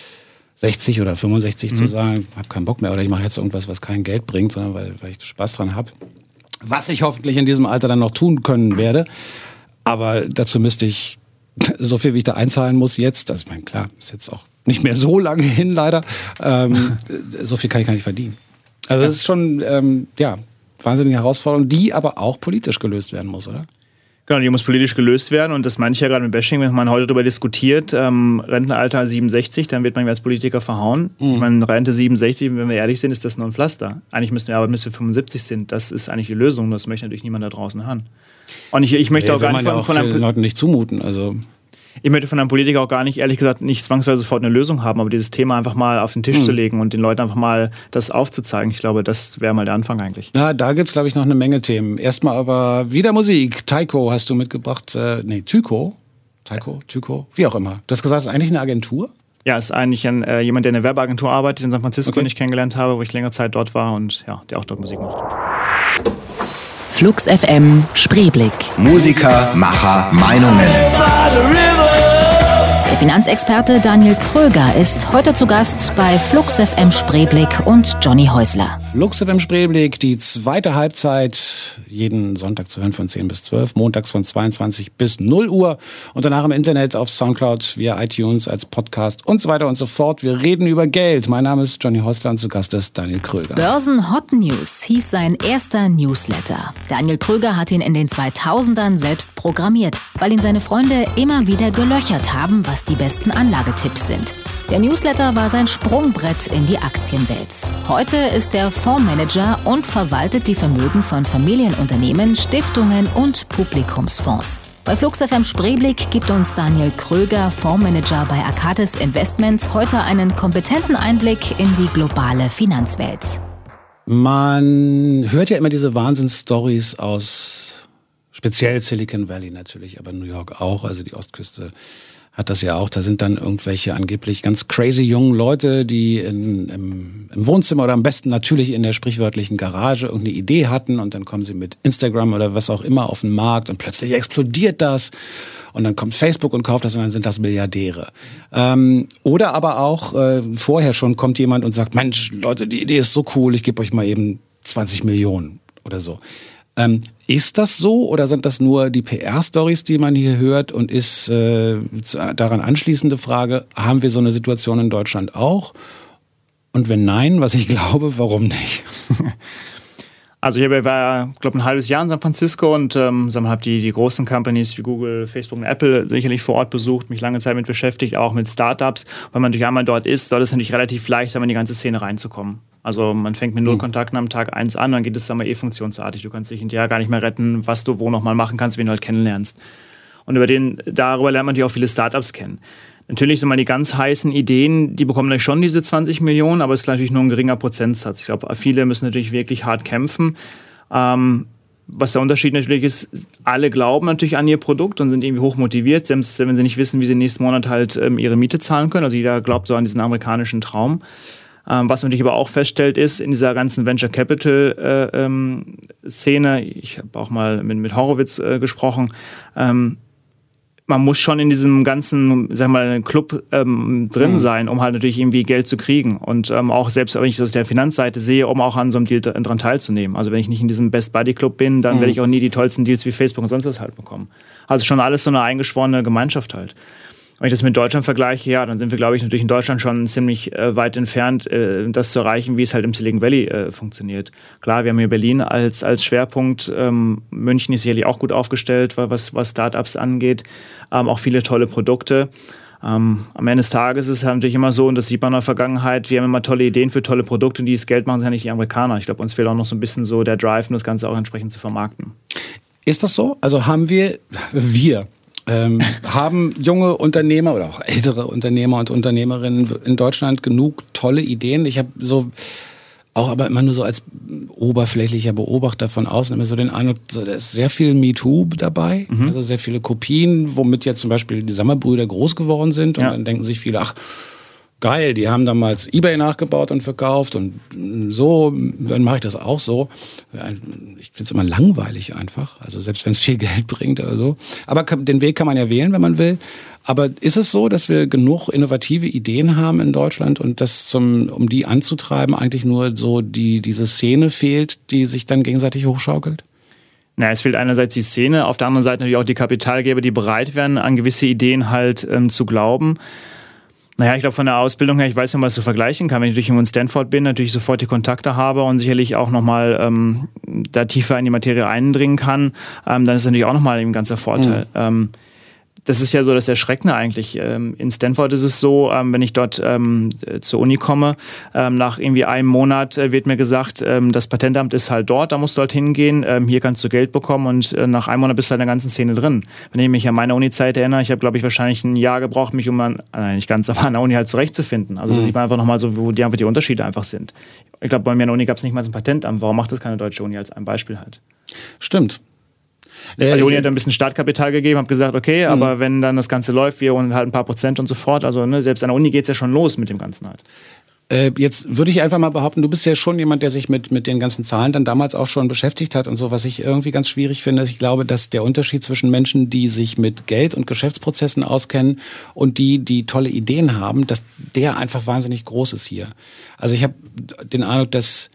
sechzig oder fünfundsechzig mhm. zu sagen, ich habe keinen Bock mehr oder ich mache jetzt irgendwas, was kein Geld bringt, sondern weil, weil ich Spaß dran habe. Was ich hoffentlich in diesem Alter dann noch tun können werde. Aber dazu müsste ich so viel, wie ich da einzahlen muss jetzt, also ich meine, klar, ist jetzt auch nicht mehr so lange hin leider, ähm, so viel kann ich gar nicht verdienen. Also das ist schon, ähm, ja, wahnsinnige Herausforderung, die aber auch politisch gelöst werden muss, oder? Genau, die muss politisch gelöst werden und das meine ich ja gerade mit Bashing, wenn man heute darüber diskutiert, ähm, Rentenalter siebenundsechzig, dann wird man als Politiker verhauen. Mhm. Ich meine, Rente siebenundsechzig, wenn wir ehrlich sind, ist das nur ein Pflaster. Eigentlich müssen wir aber, bis wir fünfundsiebzig sind, das ist eigentlich die Lösung, das möchte natürlich niemand da draußen haben. Und ich, ich möchte ja, auch gar nicht von, ja auch von einem Leuten nicht zumuten, also... Ich möchte von einem Politiker auch gar nicht, ehrlich gesagt, nicht zwangsweise sofort eine Lösung haben, aber dieses Thema einfach mal auf den Tisch mhm. zu legen und den Leuten einfach mal das aufzuzeigen. Ich glaube, das wäre mal der Anfang eigentlich. Na, da gibt's, glaube ich, noch eine Menge Themen. Erstmal aber wieder Musik. Taiko hast du mitgebracht. Äh, nee, Tyko. Taiko, Tyko, wie auch immer. Du hast gesagt, es ist eigentlich eine Agentur? Ja, es ist eigentlich ein, äh, jemand, der in einer Werbeagentur arbeitet in San Francisco, Okay. den ich kennengelernt habe, wo ich längere Zeit dort war und ja, der auch dort Musik macht. Flux F M Spreeblick. Musiker, Macher, Meinungen. Der Finanzexperte Daniel Kröger ist heute zu Gast bei Flux F M Spreeblick und Johnny Häusler. Flux F M Spreeblick, die zweite Halbzeit, jeden Sonntag zu hören von zehn bis zwölf, montags von zweiundzwanzig bis null Uhr und danach im Internet auf Soundcloud, via iTunes, als Podcast und so weiter und so fort. Wir reden über Geld. Mein Name ist Johnny Häusler und zu Gast ist Daniel Kröger. Börsen Hot News hieß sein erster Newsletter. Daniel Kröger hat ihn in den zweitausendern selbst programmiert, weil ihn seine Freunde immer wieder gelöchert haben, was die besten Anlagetipps sind. Der Newsletter war sein Sprungbrett in die Aktienwelt. Heute ist er Fondsmanager und verwaltet die Vermögen von Familienunternehmen, Stiftungen und Publikumsfonds. Bei Flux F M Spreeblick gibt uns Daniel Kröger, Fondsmanager bei Arcadis Investments, heute einen kompetenten Einblick in die globale Finanzwelt. Man hört ja immer diese Wahnsinnsstories aus speziell Silicon Valley natürlich, aber New York auch, also die Ostküste hat das ja auch. Da sind dann irgendwelche angeblich ganz crazy jungen Leute, die in, im, im Wohnzimmer oder am besten natürlich in der sprichwörtlichen Garage irgendeine Idee hatten und dann kommen sie mit Instagram oder was auch immer auf den Markt und plötzlich explodiert das und dann kommt Facebook und kauft das und dann sind das Milliardäre. Ähm, oder aber auch äh, vorher schon kommt jemand und sagt, Mensch, Leute, die Idee ist so cool, ich gebe euch mal eben zwanzig Millionen oder so. Ähm, ist das so oder sind das nur die P R-Stories, die man hier hört und ist äh, daran anschließende Frage, haben wir so eine Situation in Deutschland auch? Und wenn nein, was ich glaube, warum nicht? Also ich war, glaube ein halbes Jahr in San Francisco und ähm, habe die, die großen Companies wie Google, Facebook und Apple sicherlich vor Ort besucht, mich lange Zeit mit beschäftigt, auch mit Startups. Wenn man natürlich einmal dort ist, dort ist es natürlich relativ leicht, in die ganze Szene reinzukommen. Also man fängt mit null Kontakten am Tag eins an, dann geht es dann mal eh funktionsartig. Du kannst dich hinterher gar nicht mehr retten, was du wo nochmal machen kannst, wen du halt kennenlernst. Und über den, darüber lernt man natürlich auch viele Startups kennen. Natürlich sind mal die ganz heißen Ideen, die bekommen natürlich schon diese zwanzig Millionen, aber es ist natürlich nur ein geringer Prozentsatz. Ich glaube, viele müssen natürlich wirklich hart kämpfen. Ähm, was der Unterschied natürlich ist, alle glauben natürlich an ihr Produkt und sind irgendwie hoch motiviert, selbst wenn sie nicht wissen, wie sie nächsten Monat halt ähm, ihre Miete zahlen können. Also jeder glaubt so an diesen amerikanischen Traum. Ähm, was man natürlich aber auch feststellt, ist in dieser ganzen Venture Capital äh, ähm, Szene, ich habe auch mal mit, mit Horowitz äh, gesprochen, ähm, man muss schon in diesem ganzen, sag mal, Club ähm, drin sein, um halt natürlich irgendwie Geld zu kriegen. Und ähm, auch selbst, wenn ich das aus der Finanzseite sehe, um auch an so einem Deal dran teilzunehmen. Also wenn ich nicht in diesem Best Buddy Club bin, dann mhm. werde ich auch nie die tollsten Deals wie Facebook und sonst was halt bekommen. Also schon alles so eine eingeschworene Gemeinschaft halt. Wenn ich das mit Deutschland vergleiche, ja, dann sind wir, glaube ich, natürlich in Deutschland schon ziemlich äh, weit entfernt, äh, das zu erreichen, wie es halt im Silicon Valley äh, funktioniert. Klar, wir haben hier Berlin als, als Schwerpunkt. Ähm, München ist sicherlich auch gut aufgestellt, was, was Startups angeht. Ähm, auch viele tolle Produkte. Ähm, am Ende des Tages ist es halt natürlich immer so, und das sieht man in der Vergangenheit, wir haben immer tolle Ideen für tolle Produkte und die das Geld machen, sind ja nicht die Amerikaner. Ich glaube, uns fehlt auch noch so ein bisschen so der Drive, um das Ganze auch entsprechend zu vermarkten. Ist das so? Also haben wir, wir, Ähm, haben junge Unternehmer oder auch ältere Unternehmer und Unternehmerinnen in Deutschland genug tolle Ideen? Ich habe so auch aber immer nur so als oberflächlicher Beobachter von außen immer so den Eindruck, so, da ist sehr viel MeToo dabei, mhm. also sehr viele Kopien, womit jetzt zum Beispiel die Sammerbrüder groß geworden sind und ja. dann denken sich viele, ach geil, die haben damals eBay nachgebaut und verkauft und so, dann mache ich das auch so. Ich finde es immer langweilig einfach, also selbst wenn es viel Geld bringt oder so. Aber den Weg kann man ja wählen, wenn man will. Aber ist es so, dass wir genug innovative Ideen haben in Deutschland und dass zum, um die anzutreiben eigentlich nur so die, diese Szene fehlt, die sich dann gegenseitig hochschaukelt? Na, es fehlt einerseits die Szene, auf der anderen Seite natürlich auch die Kapitalgeber, die bereit wären, an gewisse Ideen halt ähm, zu glauben. Naja, ich glaube von der Ausbildung her, ich weiß nicht, was ich so vergleichen kann. Wenn ich natürlich in Stanford bin, natürlich sofort die Kontakte habe und sicherlich auch nochmal ähm, da tiefer in die Materie eindringen kann, ähm, dann ist das natürlich auch nochmal ein ganzer Vorteil. Mhm. Ähm, Das ist ja so das Erschreckende eigentlich. In Stanford ist es so, wenn ich dort ähm, zur Uni komme, ähm, nach irgendwie einem Monat wird mir gesagt, ähm, das Patentamt ist halt dort, da musst du halt hingehen, ähm, hier kannst du Geld bekommen und äh, nach einem Monat bist du halt in der ganzen Szene drin. Wenn ich mich an meine Uni-Zeit erinnere, ich habe, glaube ich, wahrscheinlich ein Jahr gebraucht, mich um an, äh, nicht ganz, aber an der Uni halt zurechtzufinden. Also mhm. da sieht man einfach nochmal so, wo die, einfach die Unterschiede einfach sind. Ich glaube, bei mir an der Uni gab es nicht mal ein Patentamt. Warum macht das keine deutsche Uni als ein Beispiel halt? Stimmt. Also die Uni hat ein bisschen Startkapital gegeben, habe gesagt, okay, mhm. aber wenn dann das Ganze läuft, wir holen halt ein paar Prozent und so fort. Also ne, selbst an der Uni geht es ja schon los mit dem Ganzen halt. Äh, jetzt würde ich einfach mal behaupten, du bist ja schon jemand, der sich mit, mit den ganzen Zahlen dann damals auch schon beschäftigt hat und so, was ich irgendwie ganz schwierig finde. Ich glaube, dass der Unterschied zwischen Menschen, die sich mit Geld und Geschäftsprozessen auskennen und die, die tolle Ideen haben, dass der einfach wahnsinnig groß ist hier. Also ich habe den Eindruck, dass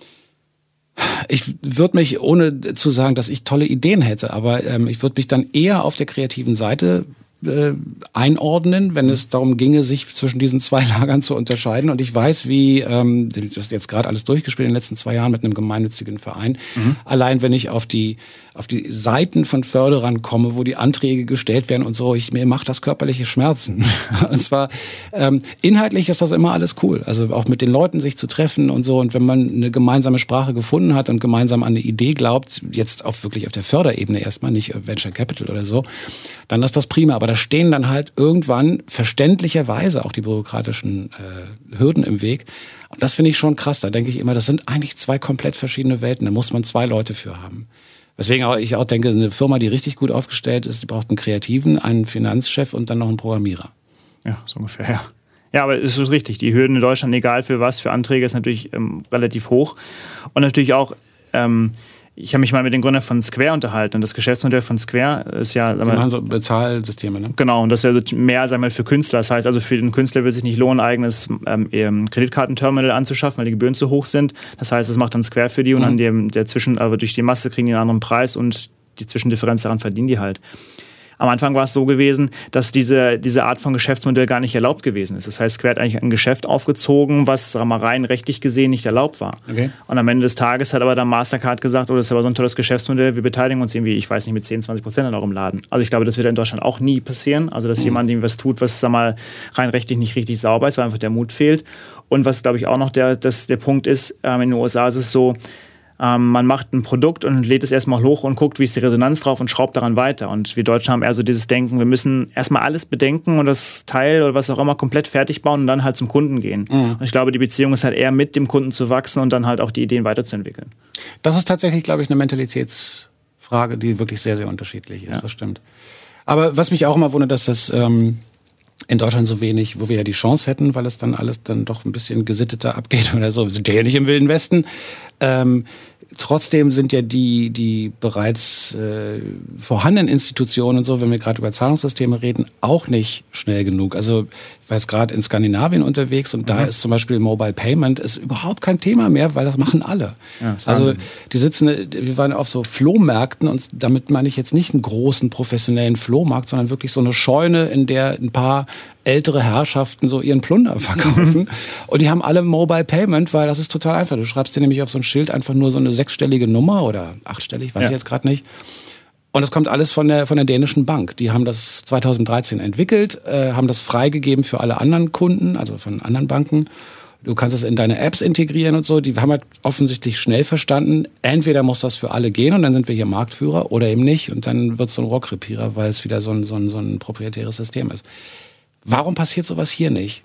ich würde mich, ohne zu sagen, dass ich tolle Ideen hätte, aber ähm, ich würde mich dann eher auf der kreativen Seite äh, einordnen, wenn es darum ginge, sich zwischen diesen zwei Lagern zu unterscheiden. Und ich weiß, wie, ähm, das ist jetzt gerade alles durchgespielt in den letzten zwei Jahren mit einem gemeinnützigen Verein. Mhm. Allein wenn ich auf die auf die Seiten von Förderern komme, wo die Anträge gestellt werden und so, ich, mir macht das körperliche Schmerzen. Und zwar ähm, inhaltlich ist das immer alles cool. Also auch mit den Leuten sich zu treffen und so. Und wenn man eine gemeinsame Sprache gefunden hat und gemeinsam an eine Idee glaubt, jetzt auch wirklich auf der Förderebene erstmal, nicht Venture Capital oder so, dann ist das prima. Aber da stehen dann halt irgendwann verständlicherweise auch die bürokratischen äh, Hürden im Weg. Und das finde ich schon krass. Da denke ich immer, das sind eigentlich zwei komplett verschiedene Welten. Da muss man zwei Leute für haben. Deswegen auch, ich auch denke, eine Firma, die richtig gut aufgestellt ist, die braucht einen Kreativen, einen Finanzchef und dann noch einen Programmierer. Ja, so ungefähr, ja. Ja, aber es ist richtig. Die Hürden in Deutschland, egal für was, für Anträge, ist natürlich ähm, relativ hoch. Und natürlich auch, ähm, ich habe mich mal mit den Gründern von Square unterhalten. Und das Geschäftsmodell von Square ist ja... Die machen so Bezahlsysteme, ne? Genau, und das ist ja mehr, sagen wir mal, für Künstler. Das heißt also, für den Künstler wird es sich nicht lohnen, ein eigenes ähm, Kreditkartenterminal anzuschaffen, weil die Gebühren zu hoch sind. Das heißt, das macht dann Square für die und mhm. an dem, der Zwischen, aber durch die Masse kriegen die einen anderen Preis und die Zwischendifferenz daran verdienen die halt. Am Anfang war es so gewesen, dass diese, diese Art von Geschäftsmodell gar nicht erlaubt gewesen ist. Das heißt, Square hat eigentlich ein Geschäft aufgezogen, was sagen wir mal, rein rechtlich gesehen nicht erlaubt war. Okay. Und am Ende des Tages hat aber dann Mastercard gesagt, oh, das ist aber so ein tolles Geschäftsmodell, wir beteiligen uns irgendwie, ich weiß nicht, mit zehn, zwanzig Prozent an eurem Laden. Also ich glaube, das wird in Deutschland auch nie passieren. Also dass mhm. jemand irgendwie was tut, was sag mal, rein rechtlich nicht richtig sauber ist, weil einfach der Mut fehlt. Und was, glaube ich, auch noch der, das, der Punkt ist, ähm, in den U S A ist es so, Ähm, man macht ein Produkt und lädt es erstmal hoch und guckt, wie ist die Resonanz drauf und schraubt daran weiter. Und wir Deutschen haben eher so dieses Denken, wir müssen erstmal alles bedenken und das Teil oder was auch immer komplett fertig bauen und dann halt zum Kunden gehen. Mhm. Und ich glaube, die Beziehung ist halt eher mit dem Kunden zu wachsen und dann halt auch die Ideen weiterzuentwickeln. Das ist tatsächlich, glaube ich, eine Mentalitätsfrage, die wirklich sehr, sehr unterschiedlich ist. Ja. Das stimmt. Aber was mich auch immer wundert, dass das ähm, in Deutschland so wenig, wo wir ja die Chance hätten, weil es dann alles dann doch ein bisschen gesitteter abgeht oder so. Wir sind ja hier nicht im Wilden Westen. Ähm, trotzdem sind ja die, die bereits äh, vorhandenen Institutionen und so, wenn wir gerade über Zahlungssysteme reden, auch nicht schnell genug. Also ich war jetzt gerade in Skandinavien unterwegs und mhm. da ist zum Beispiel Mobile Payment ist überhaupt kein Thema mehr, weil das machen alle. Ja, das also die sitzen, wir waren auf so Flohmärkten und damit meine ich jetzt nicht einen großen professionellen Flohmarkt, sondern wirklich so eine Scheune, in der ein paar ältere Herrschaften so ihren Plunder verkaufen. Mhm. Und die haben alle Mobile Payment, weil das ist total einfach. Du schreibst dir nämlich auf so ein Schild einfach nur so eine sechsstellige Nummer oder achtstellig, weiß ja. ich jetzt gerade nicht. Und das kommt alles von der, von der dänischen Bank. Die haben das zweitausenddreizehn entwickelt, äh, haben das freigegeben für alle anderen Kunden, also von anderen Banken. Du kannst es in deine Apps integrieren und so. Die haben halt offensichtlich schnell verstanden, entweder muss das für alle gehen und dann sind wir hier Marktführer oder eben nicht. Und dann wird es so ein Rohrkrepierer, weil es wieder so ein, so ein, so ein proprietäres System ist. Warum passiert sowas hier nicht?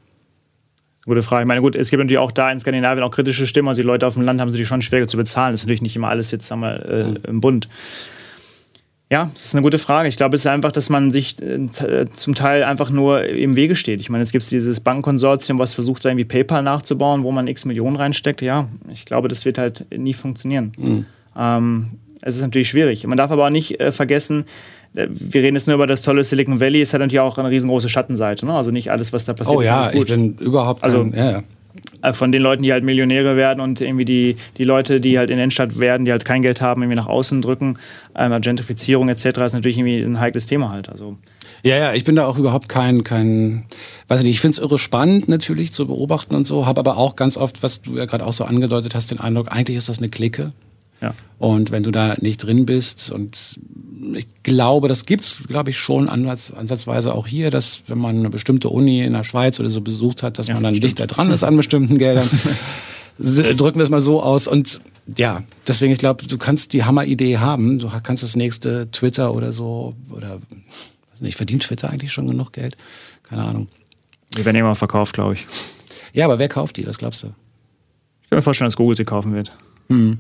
Gute Frage. Ich meine, gut, es gibt natürlich auch da in Skandinavien auch kritische Stimmen. Also die Leute auf dem Land haben es natürlich schon schwieriger zu bezahlen. Das ist natürlich nicht immer alles jetzt, sagen wir, äh, mhm. im Bund. Ja, das ist eine gute Frage. Ich glaube, es ist einfach, dass man sich äh, zum Teil einfach nur im Wege steht. Ich meine, es gibt dieses Bankenkonsortium, was versucht, da irgendwie PayPal nachzubauen, wo man x Millionen reinsteckt. Ja, ich glaube, das wird halt nie funktionieren. Mhm. Ähm, es ist natürlich schwierig. Man darf aber auch nicht äh, vergessen, wir reden jetzt nur über das tolle Silicon Valley, es hat natürlich auch eine riesengroße Schattenseite. Ne? Also nicht alles, was da passiert, oh, ist ja, gut. Ich bin überhaupt also kein, ja, ja. von den Leuten, die halt Millionäre werden und irgendwie die, die Leute, die halt in der Innenstadt werden, die halt kein Geld haben, irgendwie nach außen drücken. Ähm, Gentrifizierung et cetera ist natürlich irgendwie ein heikles Thema halt. Also ja, ja, ich bin da auch überhaupt kein, kein, weiß ich nicht, ich finde es irre spannend natürlich zu beobachten und so, habe aber auch ganz oft, was du ja gerade auch so angedeutet hast, den Eindruck, eigentlich ist das eine Clique. Ja. Und wenn du da nicht drin bist, und ich glaube, das gibt's, glaube ich, schon ansatz, ansatzweise auch hier, dass wenn man eine bestimmte Uni in der Schweiz oder so besucht hat, dass ja, man dann dichter dran ist an bestimmten Geldern. Drücken wir es mal so aus. Und ja, deswegen, ich glaube, du kannst die Hammeridee haben, du kannst das nächste Twitter oder so, oder weiß nicht, verdient Twitter eigentlich schon genug Geld? Keine Ahnung. Die werden immer verkauft, glaube ich. Ja, aber wer kauft die, das glaubst du? Ich kann mir vorstellen, dass Google sie kaufen wird. Hm.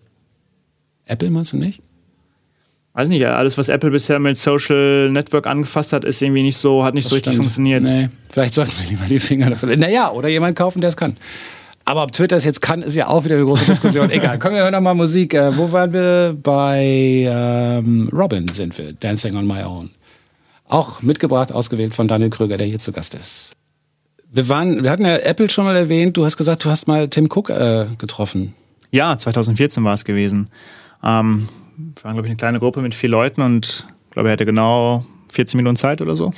Apple meinst du nicht? Weiß nicht, alles, was Apple bisher mit Social Network angefasst hat, ist irgendwie nicht so, hat nicht das so richtig stimmt. funktioniert. Nee, vielleicht sollten sie lieber die Finger dafür. Naja, oder jemand kaufen, der es kann. Aber ob Twitter es jetzt kann, ist ja auch wieder eine große Diskussion. Egal, kommen wir hören noch mal Musik. Äh, wo waren wir? Bei ähm, Robin sind wir, Dancing on My Own. Auch mitgebracht, ausgewählt von Daniel Kröger, der hier zu Gast ist. Wir waren, wir hatten ja Apple schon mal erwähnt. Du hast gesagt, du hast mal Tim Cook äh, getroffen. Ja, zwanzig vierzehn war es gewesen. Ähm, wir waren, glaube ich, eine kleine Gruppe mit vier Leuten und ich glaube, er hatte genau vierzehn Minuten Zeit oder so.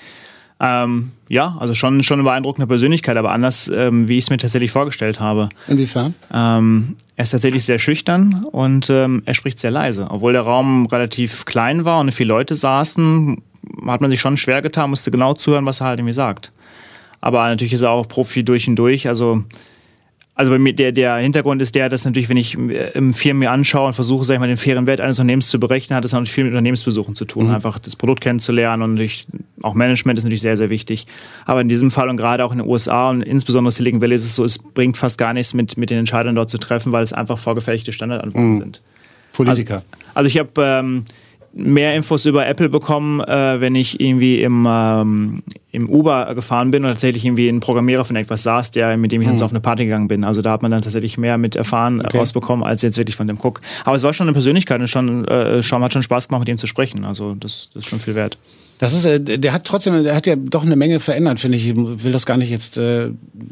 Ähm, ja, also schon, schon eine beeindruckende Persönlichkeit, aber anders, ähm, wie ich es mir tatsächlich vorgestellt habe. Inwiefern? Ähm, er ist tatsächlich sehr schüchtern und ähm, er spricht sehr leise. Obwohl der Raum relativ klein war und viele Leute saßen, hat man sich schon schwer getan, musste genau zuhören, was er halt irgendwie sagt. Aber natürlich ist er auch Profi durch und durch, also Also bei mir, der, der Hintergrund ist der, dass natürlich, wenn ich im Firmen mir anschaue und versuche, sag ich mal, den fairen Wert eines Unternehmens zu berechnen, hat das natürlich viel mit Unternehmensbesuchen zu tun. Mhm. Einfach das Produkt kennenzulernen und natürlich auch Management ist natürlich sehr, sehr wichtig. Aber in diesem Fall und gerade auch in den U S A und insbesondere Silicon Valley ist es so, es bringt fast gar nichts, mit, mit den Entscheidern dort zu treffen, weil es einfach vorgefertigte Standardantworten mhm. sind. Politiker. Also, also ich habe ähm, mehr Infos über Apple bekommen, äh, wenn ich irgendwie im, ähm, im Uber gefahren bin und tatsächlich irgendwie ein Programmierer von etwas saß, der, mit dem ich dann mhm. so auf eine Party gegangen bin. Also da hat man dann tatsächlich mehr mit erfahren, okay. rausbekommen, als jetzt wirklich von dem Cook. Aber es war schon eine Persönlichkeit und schon, äh, schon hat schon Spaß gemacht, mit ihm zu sprechen. Also das, das ist schon viel wert. Das ist, der hat trotzdem, der hat ja doch eine Menge verändert, finde ich. Ich will das gar nicht jetzt äh,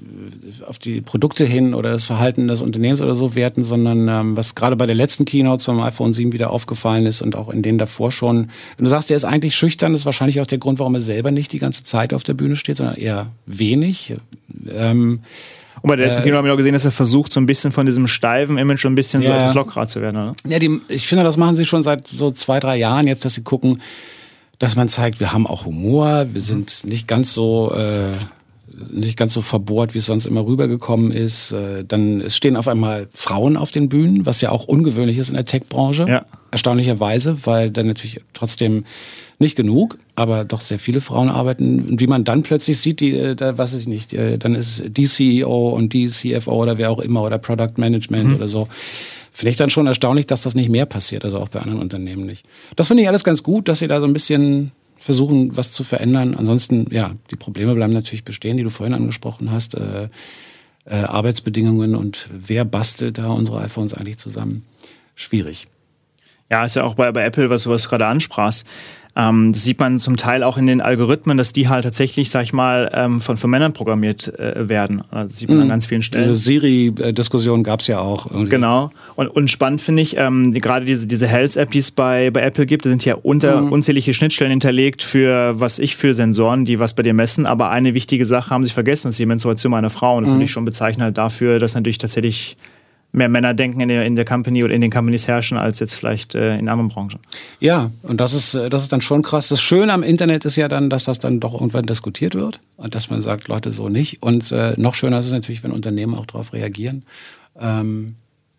auf die Produkte hin oder das Verhalten des Unternehmens oder so werten, sondern ähm, was gerade bei der letzten Keynote zum iPhone sieben wieder aufgefallen ist und auch in denen davor schon. Wenn du sagst, der ist eigentlich schüchtern, das ist wahrscheinlich auch der Grund, warum er selber nicht die ganze Zeit auf der Bühne steht, sondern eher wenig. Ähm, Und bei der letzten äh, Keynote haben wir auch gesehen, dass er versucht, so ein bisschen von diesem steifen Image ein bisschen ja, so etwas lockerer zu werden, oder? Ja, die, ich finde, das machen sie schon seit so zwei, drei Jahren jetzt, dass sie gucken, dass man zeigt, wir haben auch Humor, wir sind nicht ganz so äh, nicht ganz so verbohrt, wie es sonst immer rübergekommen ist. Äh, dann es stehen auf einmal Frauen auf den Bühnen, was ja auch ungewöhnlich ist in der Tech-Branche, ja. erstaunlicherweise, weil dann natürlich trotzdem nicht genug, aber doch sehr viele Frauen arbeiten. Und wie man dann plötzlich sieht, die, da weiß ich nicht, dann ist die C E O und die C F O oder wer auch immer oder Product Management mhm. oder so. Finde ich dann schon erstaunlich, dass das nicht mehr passiert, also auch bei anderen Unternehmen nicht. Das finde ich alles ganz gut, dass sie da so ein bisschen versuchen, was zu verändern. Ansonsten, ja, die Probleme bleiben natürlich bestehen, die du vorhin angesprochen hast. Äh, äh, Arbeitsbedingungen und wer bastelt da unsere iPhones eigentlich zusammen? Schwierig. Ja, ist ja auch bei, bei Apple, was du was gerade ansprachst. Ähm, das sieht man zum Teil auch in den Algorithmen, dass die halt tatsächlich, sag ich mal, ähm, von, von Männern programmiert äh, werden. Das sieht man mhm. an ganz vielen Stellen. Diese Siri-Diskussion gab es ja auch. Irgendwie. Genau. Und, und spannend finde ich, ähm, die, gerade diese, diese Health-App, die es bei, bei Apple gibt, da sind ja unter, mhm. unzählige Schnittstellen hinterlegt für, was ich, für Sensoren, die was bei dir messen. Aber eine wichtige Sache haben sie vergessen, das ist die Menstruation meiner Frau. Und das mhm. ist natürlich schon bezeichnend halt dafür, dass natürlich tatsächlich mehr Männer denken in der, in der Company oder in den Companies herrschen, als jetzt vielleicht äh, in anderen Branchen. Ja, und das ist, das ist dann schon krass. Das Schöne am Internet ist ja dann, dass das dann doch irgendwann diskutiert wird und dass man sagt, Leute, so nicht. Und äh, noch schöner ist es natürlich, wenn Unternehmen auch darauf reagieren. Ähm,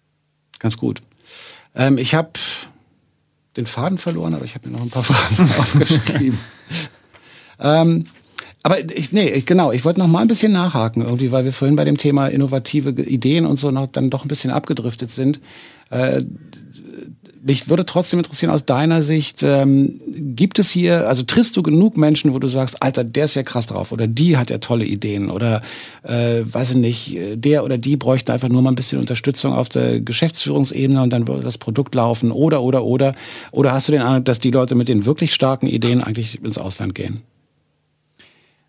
ganz gut. Ähm, ich habe den Faden verloren, aber ich habe mir noch ein paar Fragen aufgeschrieben. ähm, Aber ich, nee, ich, genau, ich wollte noch mal ein bisschen nachhaken irgendwie, weil wir vorhin bei dem Thema innovative Ideen und so noch dann doch ein bisschen abgedriftet sind. Äh, mich würde trotzdem interessieren, aus deiner Sicht, ähm, gibt es hier, also triffst du genug Menschen, wo du sagst, Alter, der ist ja krass drauf oder die hat ja tolle Ideen oder, äh, weiß ich nicht, der oder die bräuchte einfach nur mal ein bisschen Unterstützung auf der Geschäftsführungsebene und dann würde das Produkt laufen oder, oder, oder. Oder hast du den Eindruck, dass die Leute mit den wirklich starken Ideen eigentlich ins Ausland gehen?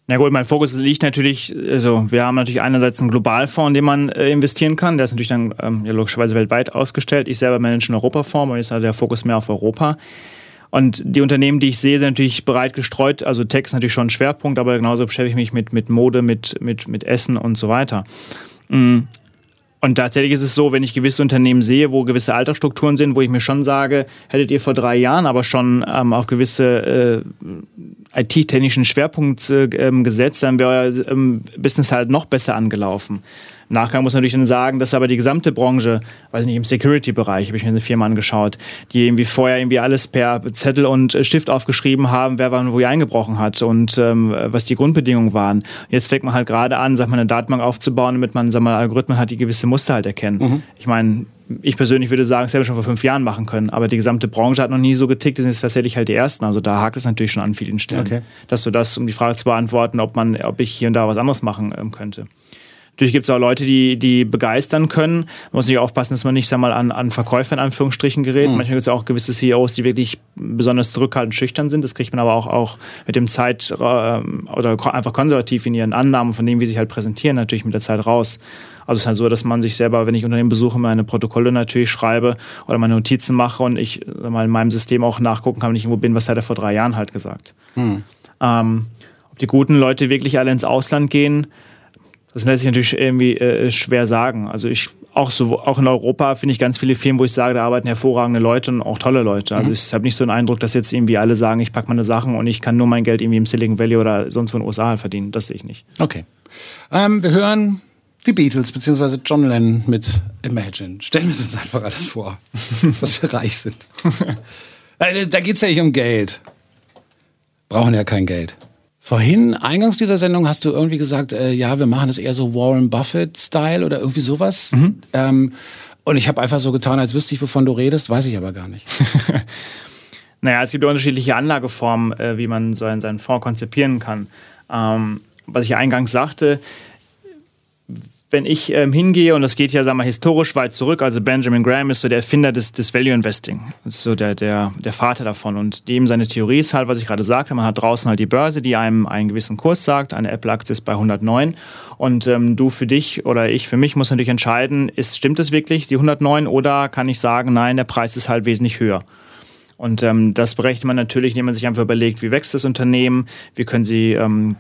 Na gut, mein Fokus liegt natürlich, also wir haben natürlich einerseits einen Globalfonds, in den man äh, investieren kann. Der ist natürlich dann ähm, ja, logischerweise weltweit ausgestellt. Ich selber manage einen Europafonds, aber ist halt der Fokus mehr auf Europa. Und die Unternehmen, die ich sehe, sind natürlich breit gestreut. Also Tech ist natürlich schon ein Schwerpunkt, aber genauso beschäftige ich mich mit, mit Mode, mit, mit, mit Essen und so weiter. Mhm. Und tatsächlich ist es so, wenn ich gewisse Unternehmen sehe, wo gewisse Altersstrukturen sind, wo ich mir schon sage, hättet ihr vor drei Jahren aber schon ähm, auf gewisse äh, I T-technischen Schwerpunkt äh, gesetzt, dann wäre euer ähm, Business halt noch besser angelaufen. Im Nachgang muss man natürlich dann sagen, dass aber die gesamte Branche, weiß nicht, im Security-Bereich, habe ich mir eine Firma angeschaut, die irgendwie vorher irgendwie alles per Zettel und Stift aufgeschrieben haben, wer wann wo eingebrochen hat und ähm, was die Grundbedingungen waren. Jetzt fängt man halt gerade an, sag mal, eine Datenbank aufzubauen, damit man, sag mal, Algorithmen hat, die gewisse Muster halt erkennen. Mhm. Ich meine, ich persönlich würde sagen, das hätten wir schon vor fünf Jahren machen können, aber die gesamte Branche hat noch nie so getickt, das sind jetzt tatsächlich halt die ersten. Also da hakt es natürlich schon an vielen Stellen. Okay. Dass du das, um die Frage zu beantworten, ob man, ob ich hier und da was anderes machen ähm, könnte. Natürlich gibt es auch Leute, die, die begeistern können. Man muss natürlich aufpassen, dass man nicht, sag mal, an, an Verkäufer in Anführungsstrichen gerät. Mhm. Manchmal gibt es auch gewisse C E Os, die wirklich besonders zurückhaltend schüchtern sind. Das kriegt man aber auch, auch mit dem Zeit äh, oder einfach konservativ in ihren Annahmen von dem, wie sie sich halt präsentieren, natürlich mit der Zeit raus. Also es ist halt so, dass man sich selber, wenn ich Unternehmen besuche, meine Protokolle natürlich schreibe oder meine Notizen mache und ich sag mal, in meinem System auch nachgucken kann, wenn ich irgendwo bin, was hat er vor drei Jahren halt gesagt. Mhm. Ähm, ob die guten Leute wirklich alle ins Ausland gehen, das lässt sich natürlich irgendwie äh, schwer sagen. Also ich auch so auch in Europa finde ich ganz viele Firmen, wo ich sage, da arbeiten hervorragende Leute und auch tolle Leute. Also mhm. ich habe nicht so den Eindruck, dass jetzt irgendwie alle sagen, ich packe meine Sachen und ich kann nur mein Geld irgendwie im Silicon Valley oder sonst wo in den U S A halt verdienen. Das sehe ich nicht. Okay. Ähm, wir hören die Beatles beziehungsweise John Lennon mit Imagine. Stellen wir uns einfach alles vor, dass wir reich sind. Da geht es ja nicht um Geld. Brauchen ja kein Geld. Vorhin, eingangs dieser Sendung, hast du irgendwie gesagt, äh, ja, wir machen das eher so Warren Buffett-Style oder irgendwie sowas. Mhm. Ähm, und ich habe einfach so getan, als wüsste ich, wovon du redest, weiß ich aber gar nicht. Naja, es gibt unterschiedliche Anlageformen, äh, wie man so einen, seinen Fonds konzipieren kann. Ähm, was ich ja eingangs sagte, wenn ich ähm, hingehe, und das geht ja, sagen wir, historisch weit zurück, also Benjamin Graham ist so der Erfinder des, des Value Investing, das ist so der, der, der Vater davon, und dem seine Theorie ist halt, was ich gerade sagte, man hat draußen halt die Börse, die einem einen gewissen Kurs sagt, eine Apple-Aktie ist bei hundertneun und ähm, du für dich oder ich für mich muss natürlich entscheiden, ist, stimmt es wirklich, die hundertneun, oder kann ich sagen, nein, der Preis ist halt wesentlich höher. Und ähm, das berechnet man natürlich, indem man sich einfach überlegt, wie wächst das Unternehmen, wie können sie ähm,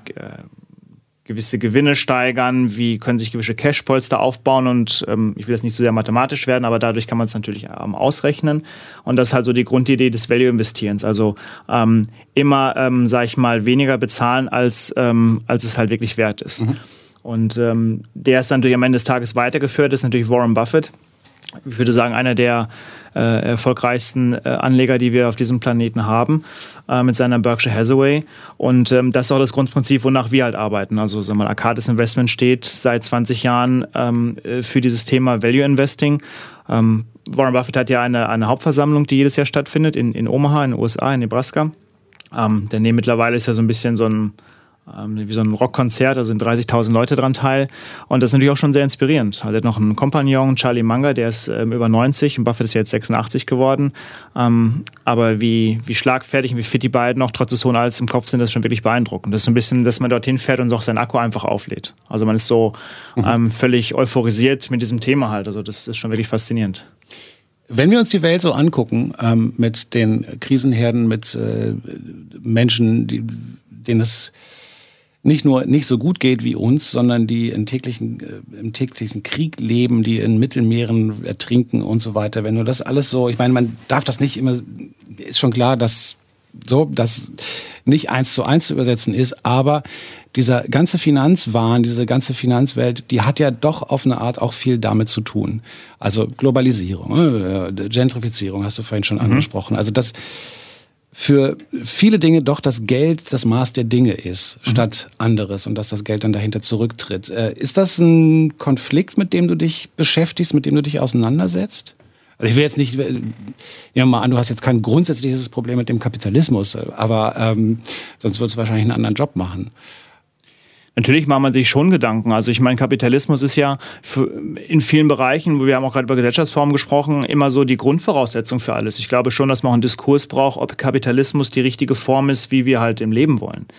gewisse Gewinne steigern, wie können sich gewisse Cashpolster aufbauen und ähm, ich will jetzt nicht zu sehr mathematisch werden, aber dadurch kann man es natürlich ähm, ausrechnen und das ist halt so die Grundidee des Value-Investierens, also ähm, immer, ähm, sag ich mal, weniger bezahlen, als, ähm, als es halt wirklich wert ist. Mhm. Und ähm, der ist dann natürlich am Ende des Tages weitergeführt, ist natürlich Warren Buffett. Ich würde sagen, einer der äh, erfolgreichsten äh, Anleger, die wir auf diesem Planeten haben, äh, mit seiner Berkshire Hathaway. Und ähm, das ist auch das Grundprinzip, wonach wir halt arbeiten. Also sagen wir mal, Arcadis Investment steht seit zwanzig Jahren ähm, für dieses Thema Value Investing. Ähm, Warren Buffett hat ja eine, eine Hauptversammlung, die jedes Jahr stattfindet, in, in Omaha, in den U S A, in Nebraska. Ähm, der Name mittlerweile ist ja so ein bisschen so ein wie so ein Rockkonzert, da sind dreißigtausend Leute dran teil. Und das ist natürlich auch schon sehr inspirierend. Also er hat noch einen Kompagnon, Charlie Munger, der ist ähm, über neunzig und Buffett ist jetzt sechsundachtzig geworden. Ähm, aber wie, wie schlagfertig und wie fit die beiden noch trotz des hohen Alters im Kopf sind, das ist schon wirklich beeindruckend. Das ist so ein bisschen, dass man dorthin fährt und auch seinen Akku einfach auflädt. Also man ist so mhm. ähm, völlig euphorisiert mit diesem Thema halt. Also das ist schon wirklich faszinierend. Wenn wir uns die Welt so angucken, ähm, mit den Krisenherden, mit äh, Menschen, die, denen es nicht nur nicht so gut geht wie uns, sondern die im täglichen, äh, im täglichen Krieg leben, die in Mittelmeeren ertrinken und so weiter. Wenn du das alles so, ich meine, man darf das nicht immer, ist schon klar, dass so, dass nicht eins zu eins zu übersetzen ist, aber dieser ganze Finanzwahn, diese ganze Finanzwelt, die hat ja doch auf eine Art auch viel damit zu tun. Also Globalisierung, Gentrifizierung hast du vorhin schon mhm. angesprochen. Also das für viele Dinge doch das Geld das Maß der Dinge ist, mhm. statt anderes, und dass das Geld dann dahinter zurücktritt. Ist das ein Konflikt, mit dem du dich beschäftigst, mit dem du dich auseinandersetzt? Also ich will jetzt nicht, nehmen wir mal an, du hast jetzt kein grundsätzliches Problem mit dem Kapitalismus, aber ähm, sonst würdest du wahrscheinlich einen anderen Job machen. Natürlich macht man sich schon Gedanken. Also ich meine, Kapitalismus ist ja für, in vielen Bereichen, wir haben auch gerade über Gesellschaftsformen gesprochen, immer so die Grundvoraussetzung für alles. Ich glaube schon, dass man auch einen Diskurs braucht, ob Kapitalismus die richtige Form ist, wie wir halt im Leben wollen.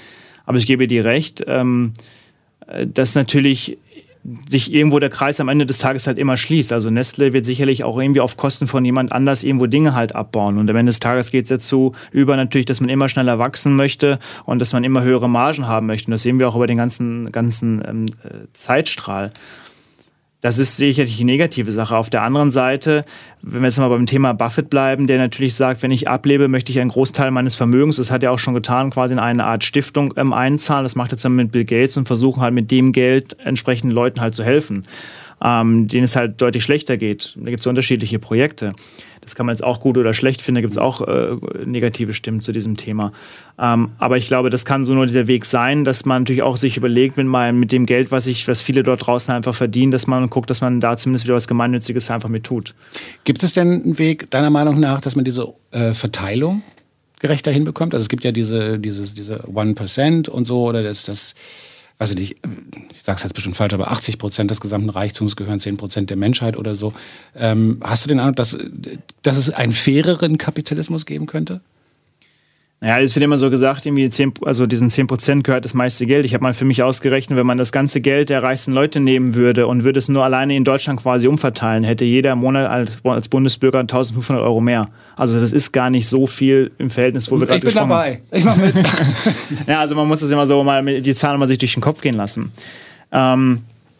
Aber ich gebe dir recht, ähm, dass natürlich sich irgendwo der Kreis am Ende des Tages halt immer schließt. Also Nestle wird sicherlich auch irgendwie auf Kosten von jemand anders irgendwo Dinge halt abbauen. Und am Ende des Tages geht es dazu über natürlich, dass man immer schneller wachsen möchte und dass man immer höhere Margen haben möchte. Und das sehen wir auch über den ganzen, ganzen ähm, Zeitstrahl. Das ist sicherlich die negative Sache. Auf der anderen Seite, wenn wir jetzt mal beim Thema Buffett bleiben, der natürlich sagt, wenn ich ablebe, möchte ich einen Großteil meines Vermögens, das hat er auch schon getan, quasi in eine Art Stiftung ähm, einzahlen. Das macht er zusammen mit Bill Gates und versuchen halt mit dem Geld entsprechenden Leuten halt zu helfen, ähm, denen es halt deutlich schlechter geht. Da gibt es unterschiedliche Projekte. Das kann man jetzt auch gut oder schlecht finden, da gibt es auch äh, negative Stimmen zu diesem Thema. Ähm, aber ich glaube, das kann so nur dieser Weg sein, dass man natürlich auch sich überlegt, wenn man mit dem Geld, was ich, was viele dort draußen einfach verdienen, dass man guckt, dass man da zumindest wieder was Gemeinnütziges einfach mit tut. Gibt es denn einen Weg, deiner Meinung nach, dass man diese äh, Verteilung gerechter hinbekommt? Also es gibt ja diese, dieses, diese one percent und so, oder das, das weiß ich nicht, ich sage es jetzt bestimmt falsch, aber achtzig Prozent des gesamten Reichtums gehören zehn Prozent der Menschheit oder so. Ähm, hast du den Eindruck, dass, dass es einen faireren Kapitalismus geben könnte? Ja, es wird immer so gesagt, irgendwie zehn, also diesen zehn Prozent gehört das meiste Geld. Ich habe mal für mich ausgerechnet, wenn man das ganze Geld der reichsten Leute nehmen würde und würde es nur alleine in Deutschland quasi umverteilen, hätte jeder im Monat als, als Bundesbürger eintausendfünfhundert Euro mehr. Also das ist gar nicht so viel im Verhältnis, wo wir gerade gesprochen haben. Ich bin dabei, ich mach mit. Ja, also man muss das immer so mal, die Zahlen mal sich durch den Kopf gehen lassen. Ähm,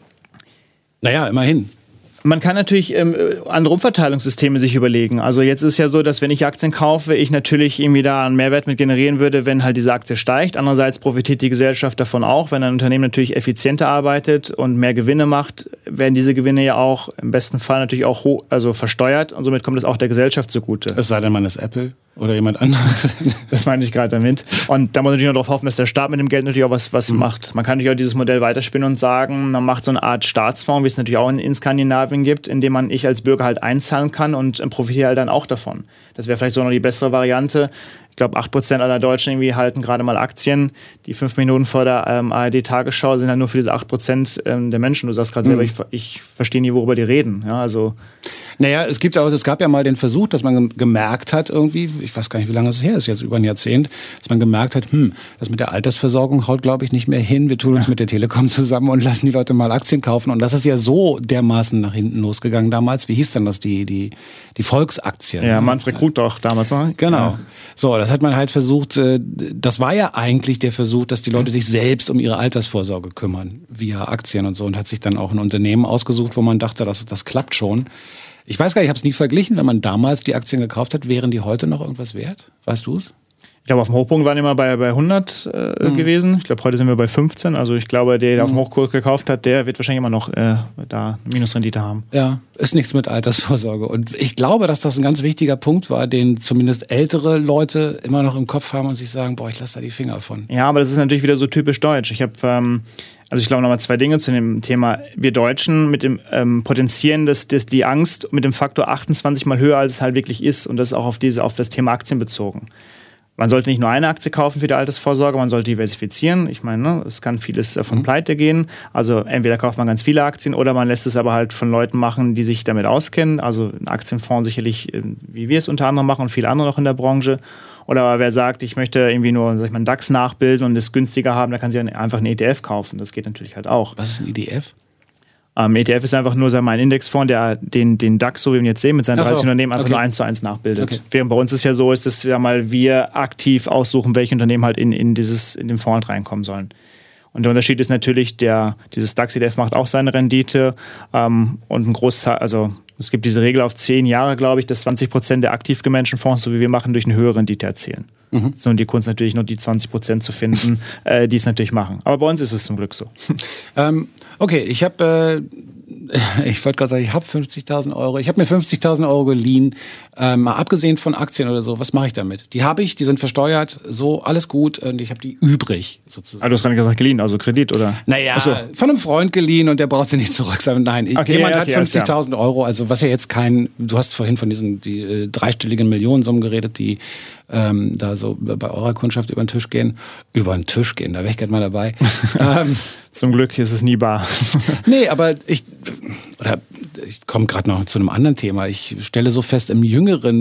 naja, immerhin. Man kann natürlich ähm, andere Umverteilungssysteme sich überlegen. Also jetzt ist ja so, dass wenn ich Aktien kaufe, ich natürlich irgendwie da einen Mehrwert mit generieren würde, wenn halt diese Aktie steigt. Andererseits profitiert die Gesellschaft davon auch. Wenn ein Unternehmen natürlich effizienter arbeitet und mehr Gewinne macht, werden diese Gewinne ja auch im besten Fall natürlich auch hoch, also versteuert. Und somit kommt es auch der Gesellschaft zugute. Es sei denn, man ist Apple oder jemand anderes. Das meine ich gerade damit. Und da muss man natürlich noch darauf hoffen, dass der Staat mit dem Geld natürlich auch was, was mhm. macht. Man kann natürlich auch dieses Modell weiterspinnen und sagen, man macht so eine Art Staatsfonds, wie es natürlich auch in, in Skandinavien gibt, in dem man ich als Bürger halt einzahlen kann und profitiere halt dann auch davon. Das wäre vielleicht so noch die bessere Variante. Ich glaube, acht Prozent aller Deutschen irgendwie halten gerade mal Aktien. Die fünf Minuten vor der ähm, A R D-Tagesschau sind halt nur für diese acht Prozent ähm, der Menschen. Du sagst gerade mhm. selber, ich, ich verstehe nie, worüber die reden. Ja, also naja, es gibt auch, es gab ja mal den Versuch, dass man gemerkt hat irgendwie, ich weiß gar nicht, wie lange es her ist, jetzt über ein Jahrzehnt, dass man gemerkt hat, hm, das mit der Altersversorgung haut, glaube ich, nicht mehr hin. Wir tun uns ja. mit der Telekom zusammen und lassen die Leute mal Aktien kaufen. Und das ist ja so dermaßen nach hinten losgegangen damals. Wie hieß denn das? Die, die, die Volksaktien. Ja, Manfred Krug doch damals noch. Genau. Ja. So, das hat man halt versucht, das war ja eigentlich der Versuch, dass die Leute sich selbst um ihre Altersvorsorge kümmern, via Aktien und so, und hat sich dann auch ein Unternehmen ausgesucht, wo man dachte, das, das klappt schon. Ich weiß gar nicht, ich habe es nie verglichen, wenn man damals die Aktien gekauft hat, wären die heute noch irgendwas wert? Weißt du es? Ich glaube, auf dem Hochpunkt waren wir immer bei, bei hundert äh, mhm. gewesen. Ich glaube, heute sind wir bei fünfzehn. Also ich glaube, der, der mhm. auf dem Hochkurs gekauft hat, der wird wahrscheinlich immer noch äh, da Minusrendite haben. Ja, ist nichts mit Altersvorsorge. Und ich glaube, dass das ein ganz wichtiger Punkt war, den zumindest ältere Leute immer noch im Kopf haben und sich sagen, boah, ich lasse da die Finger von. Ja, aber das ist natürlich wieder so typisch deutsch. Ich habe... Ähm, Also ich glaube nochmal zwei Dinge zu dem Thema. Wir Deutschen mit dem ähm, Potenzieren das, das, die Angst mit dem Faktor achtundzwanzig mal höher, als es halt wirklich ist. Und das ist auch auf, diese, auf das Thema Aktien bezogen. Man sollte nicht nur eine Aktie kaufen für die Altersvorsorge, man sollte diversifizieren. Ich meine, ne, es kann vieles von Pleite gehen. Also entweder kauft man ganz viele Aktien oder man lässt es aber halt von Leuten machen, die sich damit auskennen. Also ein Aktienfonds sicherlich, wie wir es unter anderem machen und viele andere noch in der Branche. Oder wer sagt, ich möchte irgendwie nur, sag ich mal, einen DAX nachbilden und es günstiger haben, dann kann sie einfach einen E T F kaufen. Das geht natürlich halt auch. Was ist ein E T F? Ähm, E T F ist einfach nur, sag mal, ein Indexfonds, der den, den DAX, so wie wir ihn jetzt sehen, mit seinen dreißig so. Unternehmen einfach okay. nur eins zu eins nachbildet. Okay. Während bei uns es ja so ist, dass wir mal wir aktiv aussuchen, welche Unternehmen halt in, in, dieses, in den Fonds reinkommen sollen. Und der Unterschied ist natürlich, der, dieses DAX-E T F macht auch seine Rendite ähm, und ein Großteil, also es gibt diese Regel auf zehn Jahre, glaube ich, dass zwanzig Prozent der aktiv gemanagten Fonds, so wie wir machen, durch eine höhere Rendite erzielen. Mhm. So, und die Kunst natürlich nur die zwanzig Prozent zu finden, äh, die es natürlich machen. Aber bei uns ist es zum Glück so. Ähm, okay, ich habe... Äh Ich wollte gerade sagen, ich habe fünfzigtausend Euro. Ich habe mir fünfzigtausend Euro geliehen. Ähm, mal abgesehen von Aktien oder so, was mache ich damit? Die habe ich, die sind versteuert, so, alles gut. Und ich habe die übrig, sozusagen. Ah, du hast gerade gesagt, geliehen, also Kredit, oder? Naja, so. Von einem Freund geliehen und der braucht sie nicht zurück. Nein, okay, jemand okay, hat fünfzigtausend Euro, also was ja jetzt kein, du hast vorhin von diesen die, äh, dreistelligen Millionensummen geredet, die ähm, da so bei eurer Kundschaft über den Tisch gehen. Über den Tisch gehen, da wäre ich gerne mal dabei. ähm, Zum Glück ist es nie bar. Nee, aber ich, oder ich komme gerade noch zu einem anderen Thema. Ich stelle so fest, im jüngeren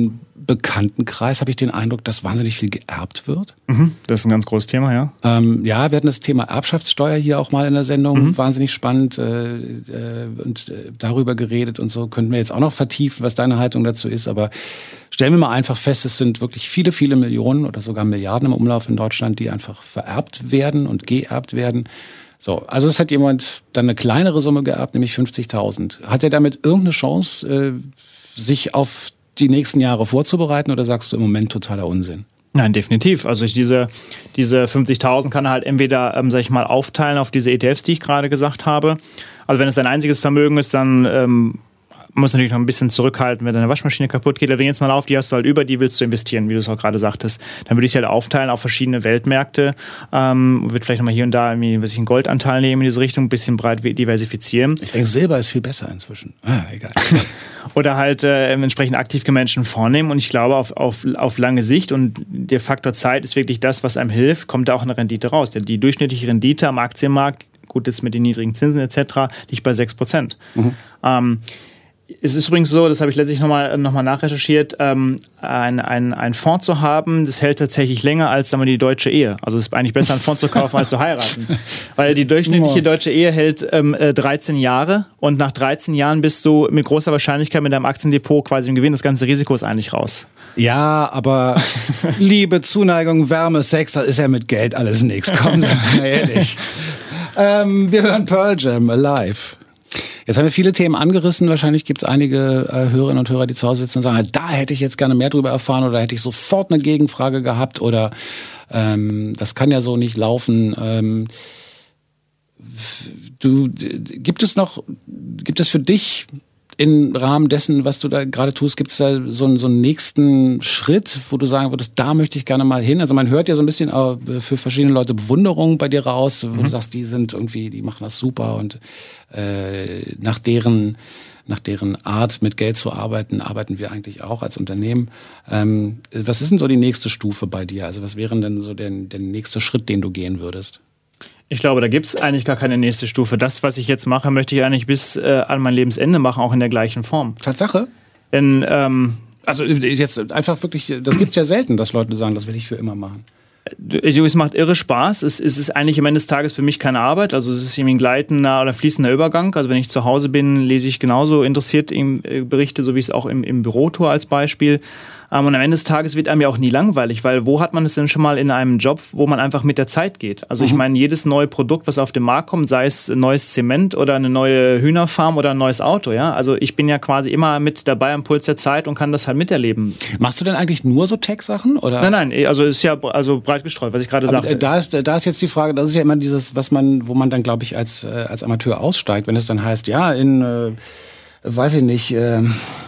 Bekanntenkreis habe ich den Eindruck, dass wahnsinnig viel geerbt wird. Mhm, das ist ein ganz großes Thema, ja. Ähm, ja, wir hatten das Thema Erbschaftssteuer hier auch mal in der Sendung. Mhm. Wahnsinnig spannend äh, äh, und äh, darüber geredet und so. Könnten wir jetzt auch noch vertiefen, was deine Haltung dazu ist. Aber stellen wir mal einfach fest, es sind wirklich viele, viele Millionen oder sogar Milliarden im Umlauf in Deutschland, die einfach vererbt werden und geerbt werden. So, also es hat jemand dann eine kleinere Summe geerbt, nämlich fünfzigtausend. Hat er damit irgendeine Chance, äh, sich auf die nächsten Jahre vorzubereiten, oder sagst du im Moment totaler Unsinn? Nein, definitiv. Also ich diese, diese fünfzigtausend kann er halt entweder, ähm, sag ich mal, aufteilen auf diese E T Fs, die ich gerade gesagt habe. Also wenn es ein einziges Vermögen ist, dann ähm, muss natürlich noch ein bisschen zurückhalten, wenn deine Waschmaschine kaputt geht. Aber wenn jetzt mal auf, die hast du halt über, die willst du investieren, wie du es auch gerade sagtest. Dann würde ich sie halt aufteilen auf verschiedene Weltmärkte. Ähm, würde vielleicht nochmal hier und da irgendwie, was ich, einen Goldanteil nehmen in diese Richtung, ein bisschen breit diversifizieren. Ich denke, Silber ist viel besser inzwischen. Ah, egal. Oder halt äh, entsprechend aktiv gemanagten vornehmen. Und ich glaube, auf, auf, auf lange Sicht, und der Faktor Zeit ist wirklich das, was einem hilft, kommt da auch eine Rendite raus. Denn die durchschnittliche Rendite am Aktienmarkt, gut, jetzt mit den niedrigen Zinsen et cetera, liegt bei sechs Prozent. Mhm. Ähm, Es ist übrigens so, das habe ich letztlich nochmal noch mal nachrecherchiert, ähm, ein, ein, ein Fonds zu haben, das hält tatsächlich länger als sagen wir, die deutsche Ehe. Also es ist eigentlich besser, einen Fonds zu kaufen, als zu heiraten. Weil die durchschnittliche deutsche Ehe hält ähm, dreizehn Jahre, und nach dreizehn Jahren bist du mit großer Wahrscheinlichkeit mit deinem Aktiendepot quasi im Gewinn. Das ganze Risiko ist eigentlich raus. Ja, aber Liebe, Zuneigung, Wärme, Sex, das ist ja mit Geld alles nichts. Komm, sei mal ehrlich. ähm, wir hören Pearl Jam, Alive. Jetzt haben wir viele Themen angerissen. Wahrscheinlich gibt es einige äh, Hörerinnen und Hörer, die zu Hause sitzen und sagen, da hätte ich jetzt gerne mehr drüber erfahren, oder hätte ich sofort eine Gegenfrage gehabt, oder ähm, das kann ja so nicht laufen. Ähm, du, gibt es noch, gibt es für dich im Rahmen dessen, was du da gerade tust, gibt es da so einen, so einen nächsten Schritt, wo du sagen würdest, da möchte ich gerne mal hin? Also man hört ja so ein bisschen für verschiedene Leute Bewunderung bei dir raus, wo mhm. du sagst, die sind irgendwie, die machen das super, und äh, nach deren nach deren Art, mit Geld zu arbeiten, arbeiten wir eigentlich auch als Unternehmen. Ähm, was ist denn so die nächste Stufe bei dir? Also was wäre denn so der, der nächste Schritt, den du gehen würdest? Ich glaube, da gibt es eigentlich gar keine nächste Stufe. Das, was ich jetzt mache, möchte ich eigentlich bis äh, an mein Lebensende machen, auch in der gleichen Form. Tatsache? Denn, ähm, also jetzt einfach wirklich, das gibt es ja selten, dass Leute sagen, das will ich für immer machen. Es macht irre Spaß. Es, es ist eigentlich am Ende des Tages für mich keine Arbeit. Also es ist irgendwie ein gleitender oder fließender Übergang. Also wenn ich zu Hause bin, lese ich genauso interessiert Berichte, so wie ich es auch im, im Büro tue als Beispiel. Und am Ende des Tages wird einem ja auch nie langweilig, weil wo hat man es denn schon mal in einem Job, wo man einfach mit der Zeit geht? Also mhm. ich meine, jedes neue Produkt, was auf den Markt kommt, sei es ein neues Zement oder eine neue Hühnerfarm oder ein neues Auto, ja. Also ich bin ja quasi immer mit dabei am Puls der Zeit und kann das halt miterleben. Machst du denn eigentlich nur so Tech-Sachen, oder? Nein, nein, also ist ja also breit gestreut, was ich gerade sagte. Da ist, da ist jetzt die Frage, das ist ja immer dieses, was man, wo man dann, glaube ich, als, als Amateur aussteigt, wenn es dann heißt, ja, in, äh, weiß ich nicht, äh,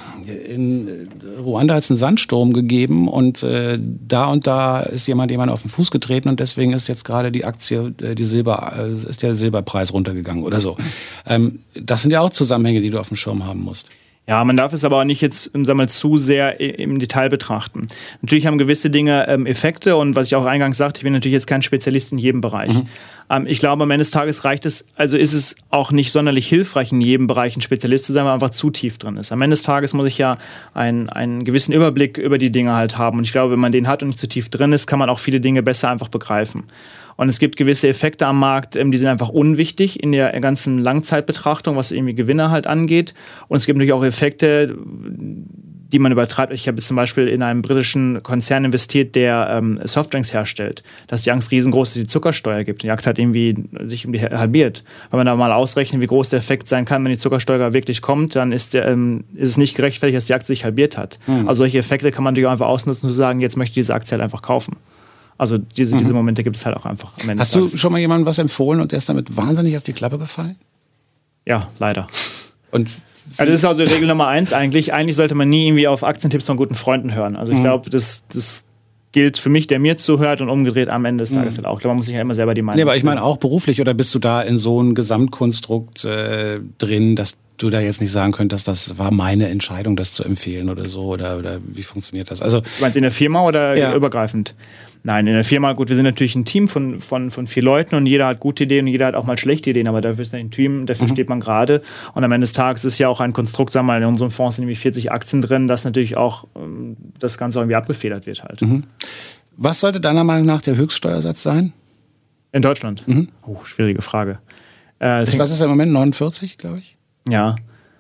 in Ruanda hat es einen Sandsturm gegeben, und äh, da und da ist jemand jemand auf den Fuß getreten, und deswegen ist jetzt gerade die Aktie, äh, die Silber, äh, ist der Silberpreis runtergegangen oder so. Ähm, das sind ja auch Zusammenhänge, die du auf dem Schirm haben musst. Ja, man darf es aber auch nicht jetzt sagen wir, zu sehr im Detail betrachten. Natürlich haben gewisse Dinge ähm, Effekte, und was ich auch eingangs sagte, ich bin natürlich jetzt kein Spezialist in jedem Bereich. Mhm. Ähm, ich glaube, am Ende des Tages reicht es, also ist es auch nicht sonderlich hilfreich, in jedem Bereich ein Spezialist zu sein, weil man einfach zu tief drin ist. Am Ende des Tages muss ich ja einen, einen gewissen Überblick über die Dinge halt haben, und ich glaube, wenn man den hat und nicht zu tief drin ist, kann man auch viele Dinge besser einfach begreifen. Und es gibt gewisse Effekte am Markt, die sind einfach unwichtig in der ganzen Langzeitbetrachtung, was irgendwie Gewinne halt angeht. Und es gibt natürlich auch Effekte, die man übertreibt. Ich habe jetzt zum Beispiel in einem britischen Konzern investiert, der ähm, Softdrinks herstellt. Dass die Angst riesengroß, dass es die Zuckersteuer gibt. Die Aktie hat irgendwie sich um die halbiert. Wenn man da mal ausrechnet, wie groß der Effekt sein kann, wenn die Zuckersteuer wirklich kommt, dann ist, der, ähm, ist es nicht gerechtfertigt, dass die Aktie sich halbiert hat. Mhm. Also solche Effekte kann man natürlich auch einfach ausnutzen, zu sagen, jetzt möchte ich diese Aktie halt einfach kaufen. Also diese, mhm. diese Momente gibt es halt auch einfach. Am Ende Hast du schon mal jemandem was empfohlen und der ist damit wahnsinnig auf die Klappe gefallen? Ja, leider. Und also das ist also Regel Nummer eins eigentlich. Eigentlich sollte man nie irgendwie auf Aktientipps von guten Freunden hören. Also ich mhm. glaube, das, das gilt für mich, der mir zuhört, und umgedreht am Ende des Tages mhm. halt auch. Ich glaube, man muss sich ja immer selber die Meinung. Nee, aber ich meine auch beruflich, oder bist du da in so einem Gesamtkonstrukt äh, drin, dass du da jetzt nicht sagen könntest, das war meine Entscheidung, das zu empfehlen oder so, oder, oder wie funktioniert das? Also, du meinst in der Firma oder ja. übergreifend? Nein, in der Firma, gut, wir sind natürlich ein Team von, von, von vier Leuten und jeder hat gute Ideen und jeder hat auch mal schlechte Ideen, aber dafür ist ein Team, dafür mhm. steht man gerade. Und am Ende des Tages ist ja auch ein Konstrukt, sagen wir mal, in unserem Fonds sind nämlich vierzig Aktien drin, dass natürlich auch ähm, das Ganze irgendwie abgefedert wird halt. Mhm. Was sollte deiner Meinung nach der Höchststeuersatz sein? In Deutschland? Mhm. Oh, schwierige Frage. Äh, ich weiß, ist ja im Moment neunundvierzig, glaube ich. Ja.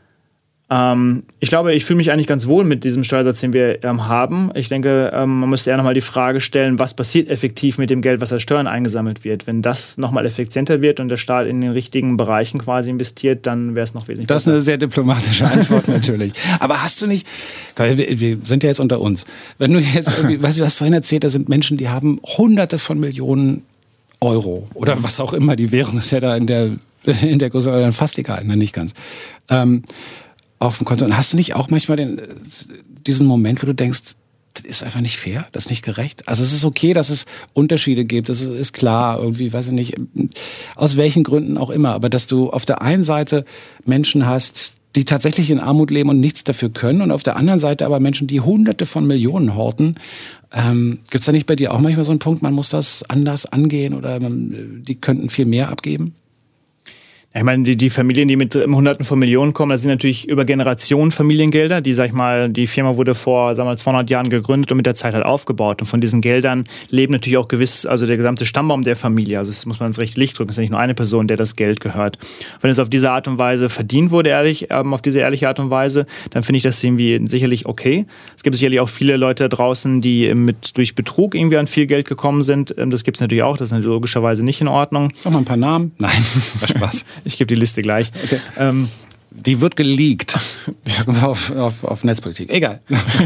Ähm, ich glaube, ich fühle mich eigentlich ganz wohl mit diesem Steuersatz, den wir ähm, haben. Ich denke, ähm, man müsste eher nochmal die Frage stellen, was passiert effektiv mit dem Geld, was als Steuern eingesammelt wird. Wenn das nochmal effizienter wird und der Staat in den richtigen Bereichen quasi investiert, dann wäre es noch wesentlich Das ist eine sehr diplomatische Antwort natürlich. Aber hast du nicht, wir, wir sind ja jetzt unter uns, wenn du jetzt irgendwie, weißt du, was vorhin erzählt, da sind Menschen, die haben hunderte von Millionen Euro oder was auch immer, die Währung ist ja da in der, in der Größe, oder fast egal, nein, nicht ganz. Ähm, auf dem Konto. Und hast du nicht auch manchmal den, diesen Moment, wo du denkst, das ist einfach nicht fair, das ist nicht gerecht? Also es ist okay, dass es Unterschiede gibt, das ist, ist klar, irgendwie, weiß ich nicht, aus welchen Gründen auch immer, aber dass du auf der einen Seite Menschen hast, die tatsächlich in Armut leben und nichts dafür können und auf der anderen Seite aber Menschen, die Hunderte von Millionen horten. Ähm, gibt es da nicht bei dir auch manchmal so einen Punkt, man muss das anders angehen oder man, die könnten viel mehr abgeben? Ich meine, die, die Familien, die mit Hunderten von Millionen kommen, das sind natürlich über Generationen Familiengelder. Die, sag ich mal, die Firma wurde vor, sagen wir mal, zweihundert Jahren gegründet und mit der Zeit halt aufgebaut. Und von diesen Geldern leben natürlich auch gewiss, also der gesamte Stammbaum der Familie. Also das muss man ins rechte Licht drücken. Es ist ja nicht nur eine Person, der das Geld gehört. Wenn es auf diese Art und Weise verdient wurde, ehrlich, ähm, auf diese ehrliche Art und Weise, dann finde ich das irgendwie sicherlich okay. Es gibt sicherlich auch viele Leute da draußen, die mit durch Betrug irgendwie an viel Geld gekommen sind. Das gibt es natürlich auch. Das ist logischerweise nicht in Ordnung. Sag mal ein paar Namen. Nein, war Spaß. Ich gebe die Liste gleich. Okay. Ähm, die wird geleakt auf, auf, auf Netzpolitik. Egal.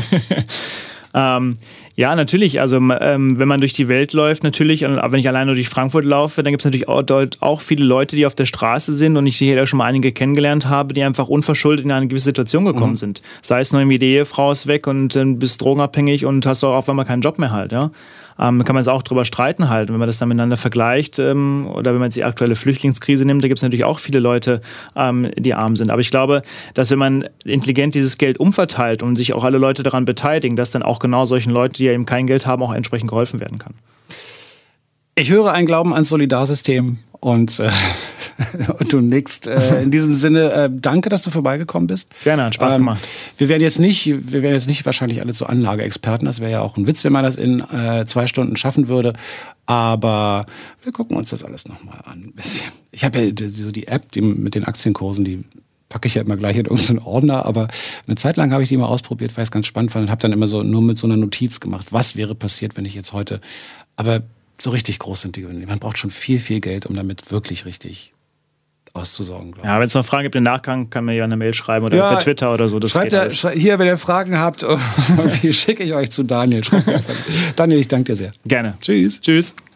ähm, ja, natürlich. Also ähm, wenn man durch die Welt läuft, natürlich, und wenn ich alleine nur durch Frankfurt laufe, dann gibt es natürlich auch, dort auch viele Leute, die auf der Straße sind und ich sicher schon mal einige kennengelernt habe, die einfach unverschuldet in eine gewisse Situation gekommen mhm. sind. Sei es nur irgendwie, die Ehefrau ist weg und äh, bist drogenabhängig und hast auch auf einmal keinen Job mehr halt, ja. Ähm, kann man jetzt auch drüber streiten halt. Wenn man das dann miteinander vergleicht ähm, oder wenn man jetzt die aktuelle Flüchtlingskrise nimmt, da gibt es natürlich auch viele Leute, ähm, die arm sind. Aber ich glaube, dass wenn man intelligent dieses Geld umverteilt und sich auch alle Leute daran beteiligen, dass dann auch genau solchen Leuten, die ja eben kein Geld haben, auch entsprechend geholfen werden kann. Ich höre einen Glauben ans Solidarsystem und, äh, und du nickst. Äh, in diesem Sinne, äh, danke, dass du vorbeigekommen bist. Gerne, hat Spaß ähm, gemacht. Wir werden jetzt nicht, wir werden jetzt nicht wahrscheinlich alle zu Anlageexperten. Das wäre ja auch ein Witz, wenn man das in äh, zwei Stunden schaffen würde. Aber wir gucken uns das alles nochmal an. Ein bisschen. Ich habe ja so die App, die mit den Aktienkursen, die packe ich ja immer gleich in irgendeinen Ordner, aber eine Zeit lang habe ich die mal ausprobiert, weil ich es ganz spannend fand und habe dann immer so nur mit so einer Notiz gemacht, was wäre passiert, wenn ich jetzt heute, aber so richtig groß sind die Gewinne. Man braucht schon viel, viel Geld, um damit wirklich richtig auszusorgen. Ja, wenn es noch Fragen gibt im Nachgang, kann mir ja eine Mail schreiben oder ja, per Twitter oder so. Das schreibt ja, schrei- hier, wenn ihr Fragen habt, wie schicke ich euch zu Daniel? Daniel, ich danke dir sehr. Gerne. Tschüss. Tschüss.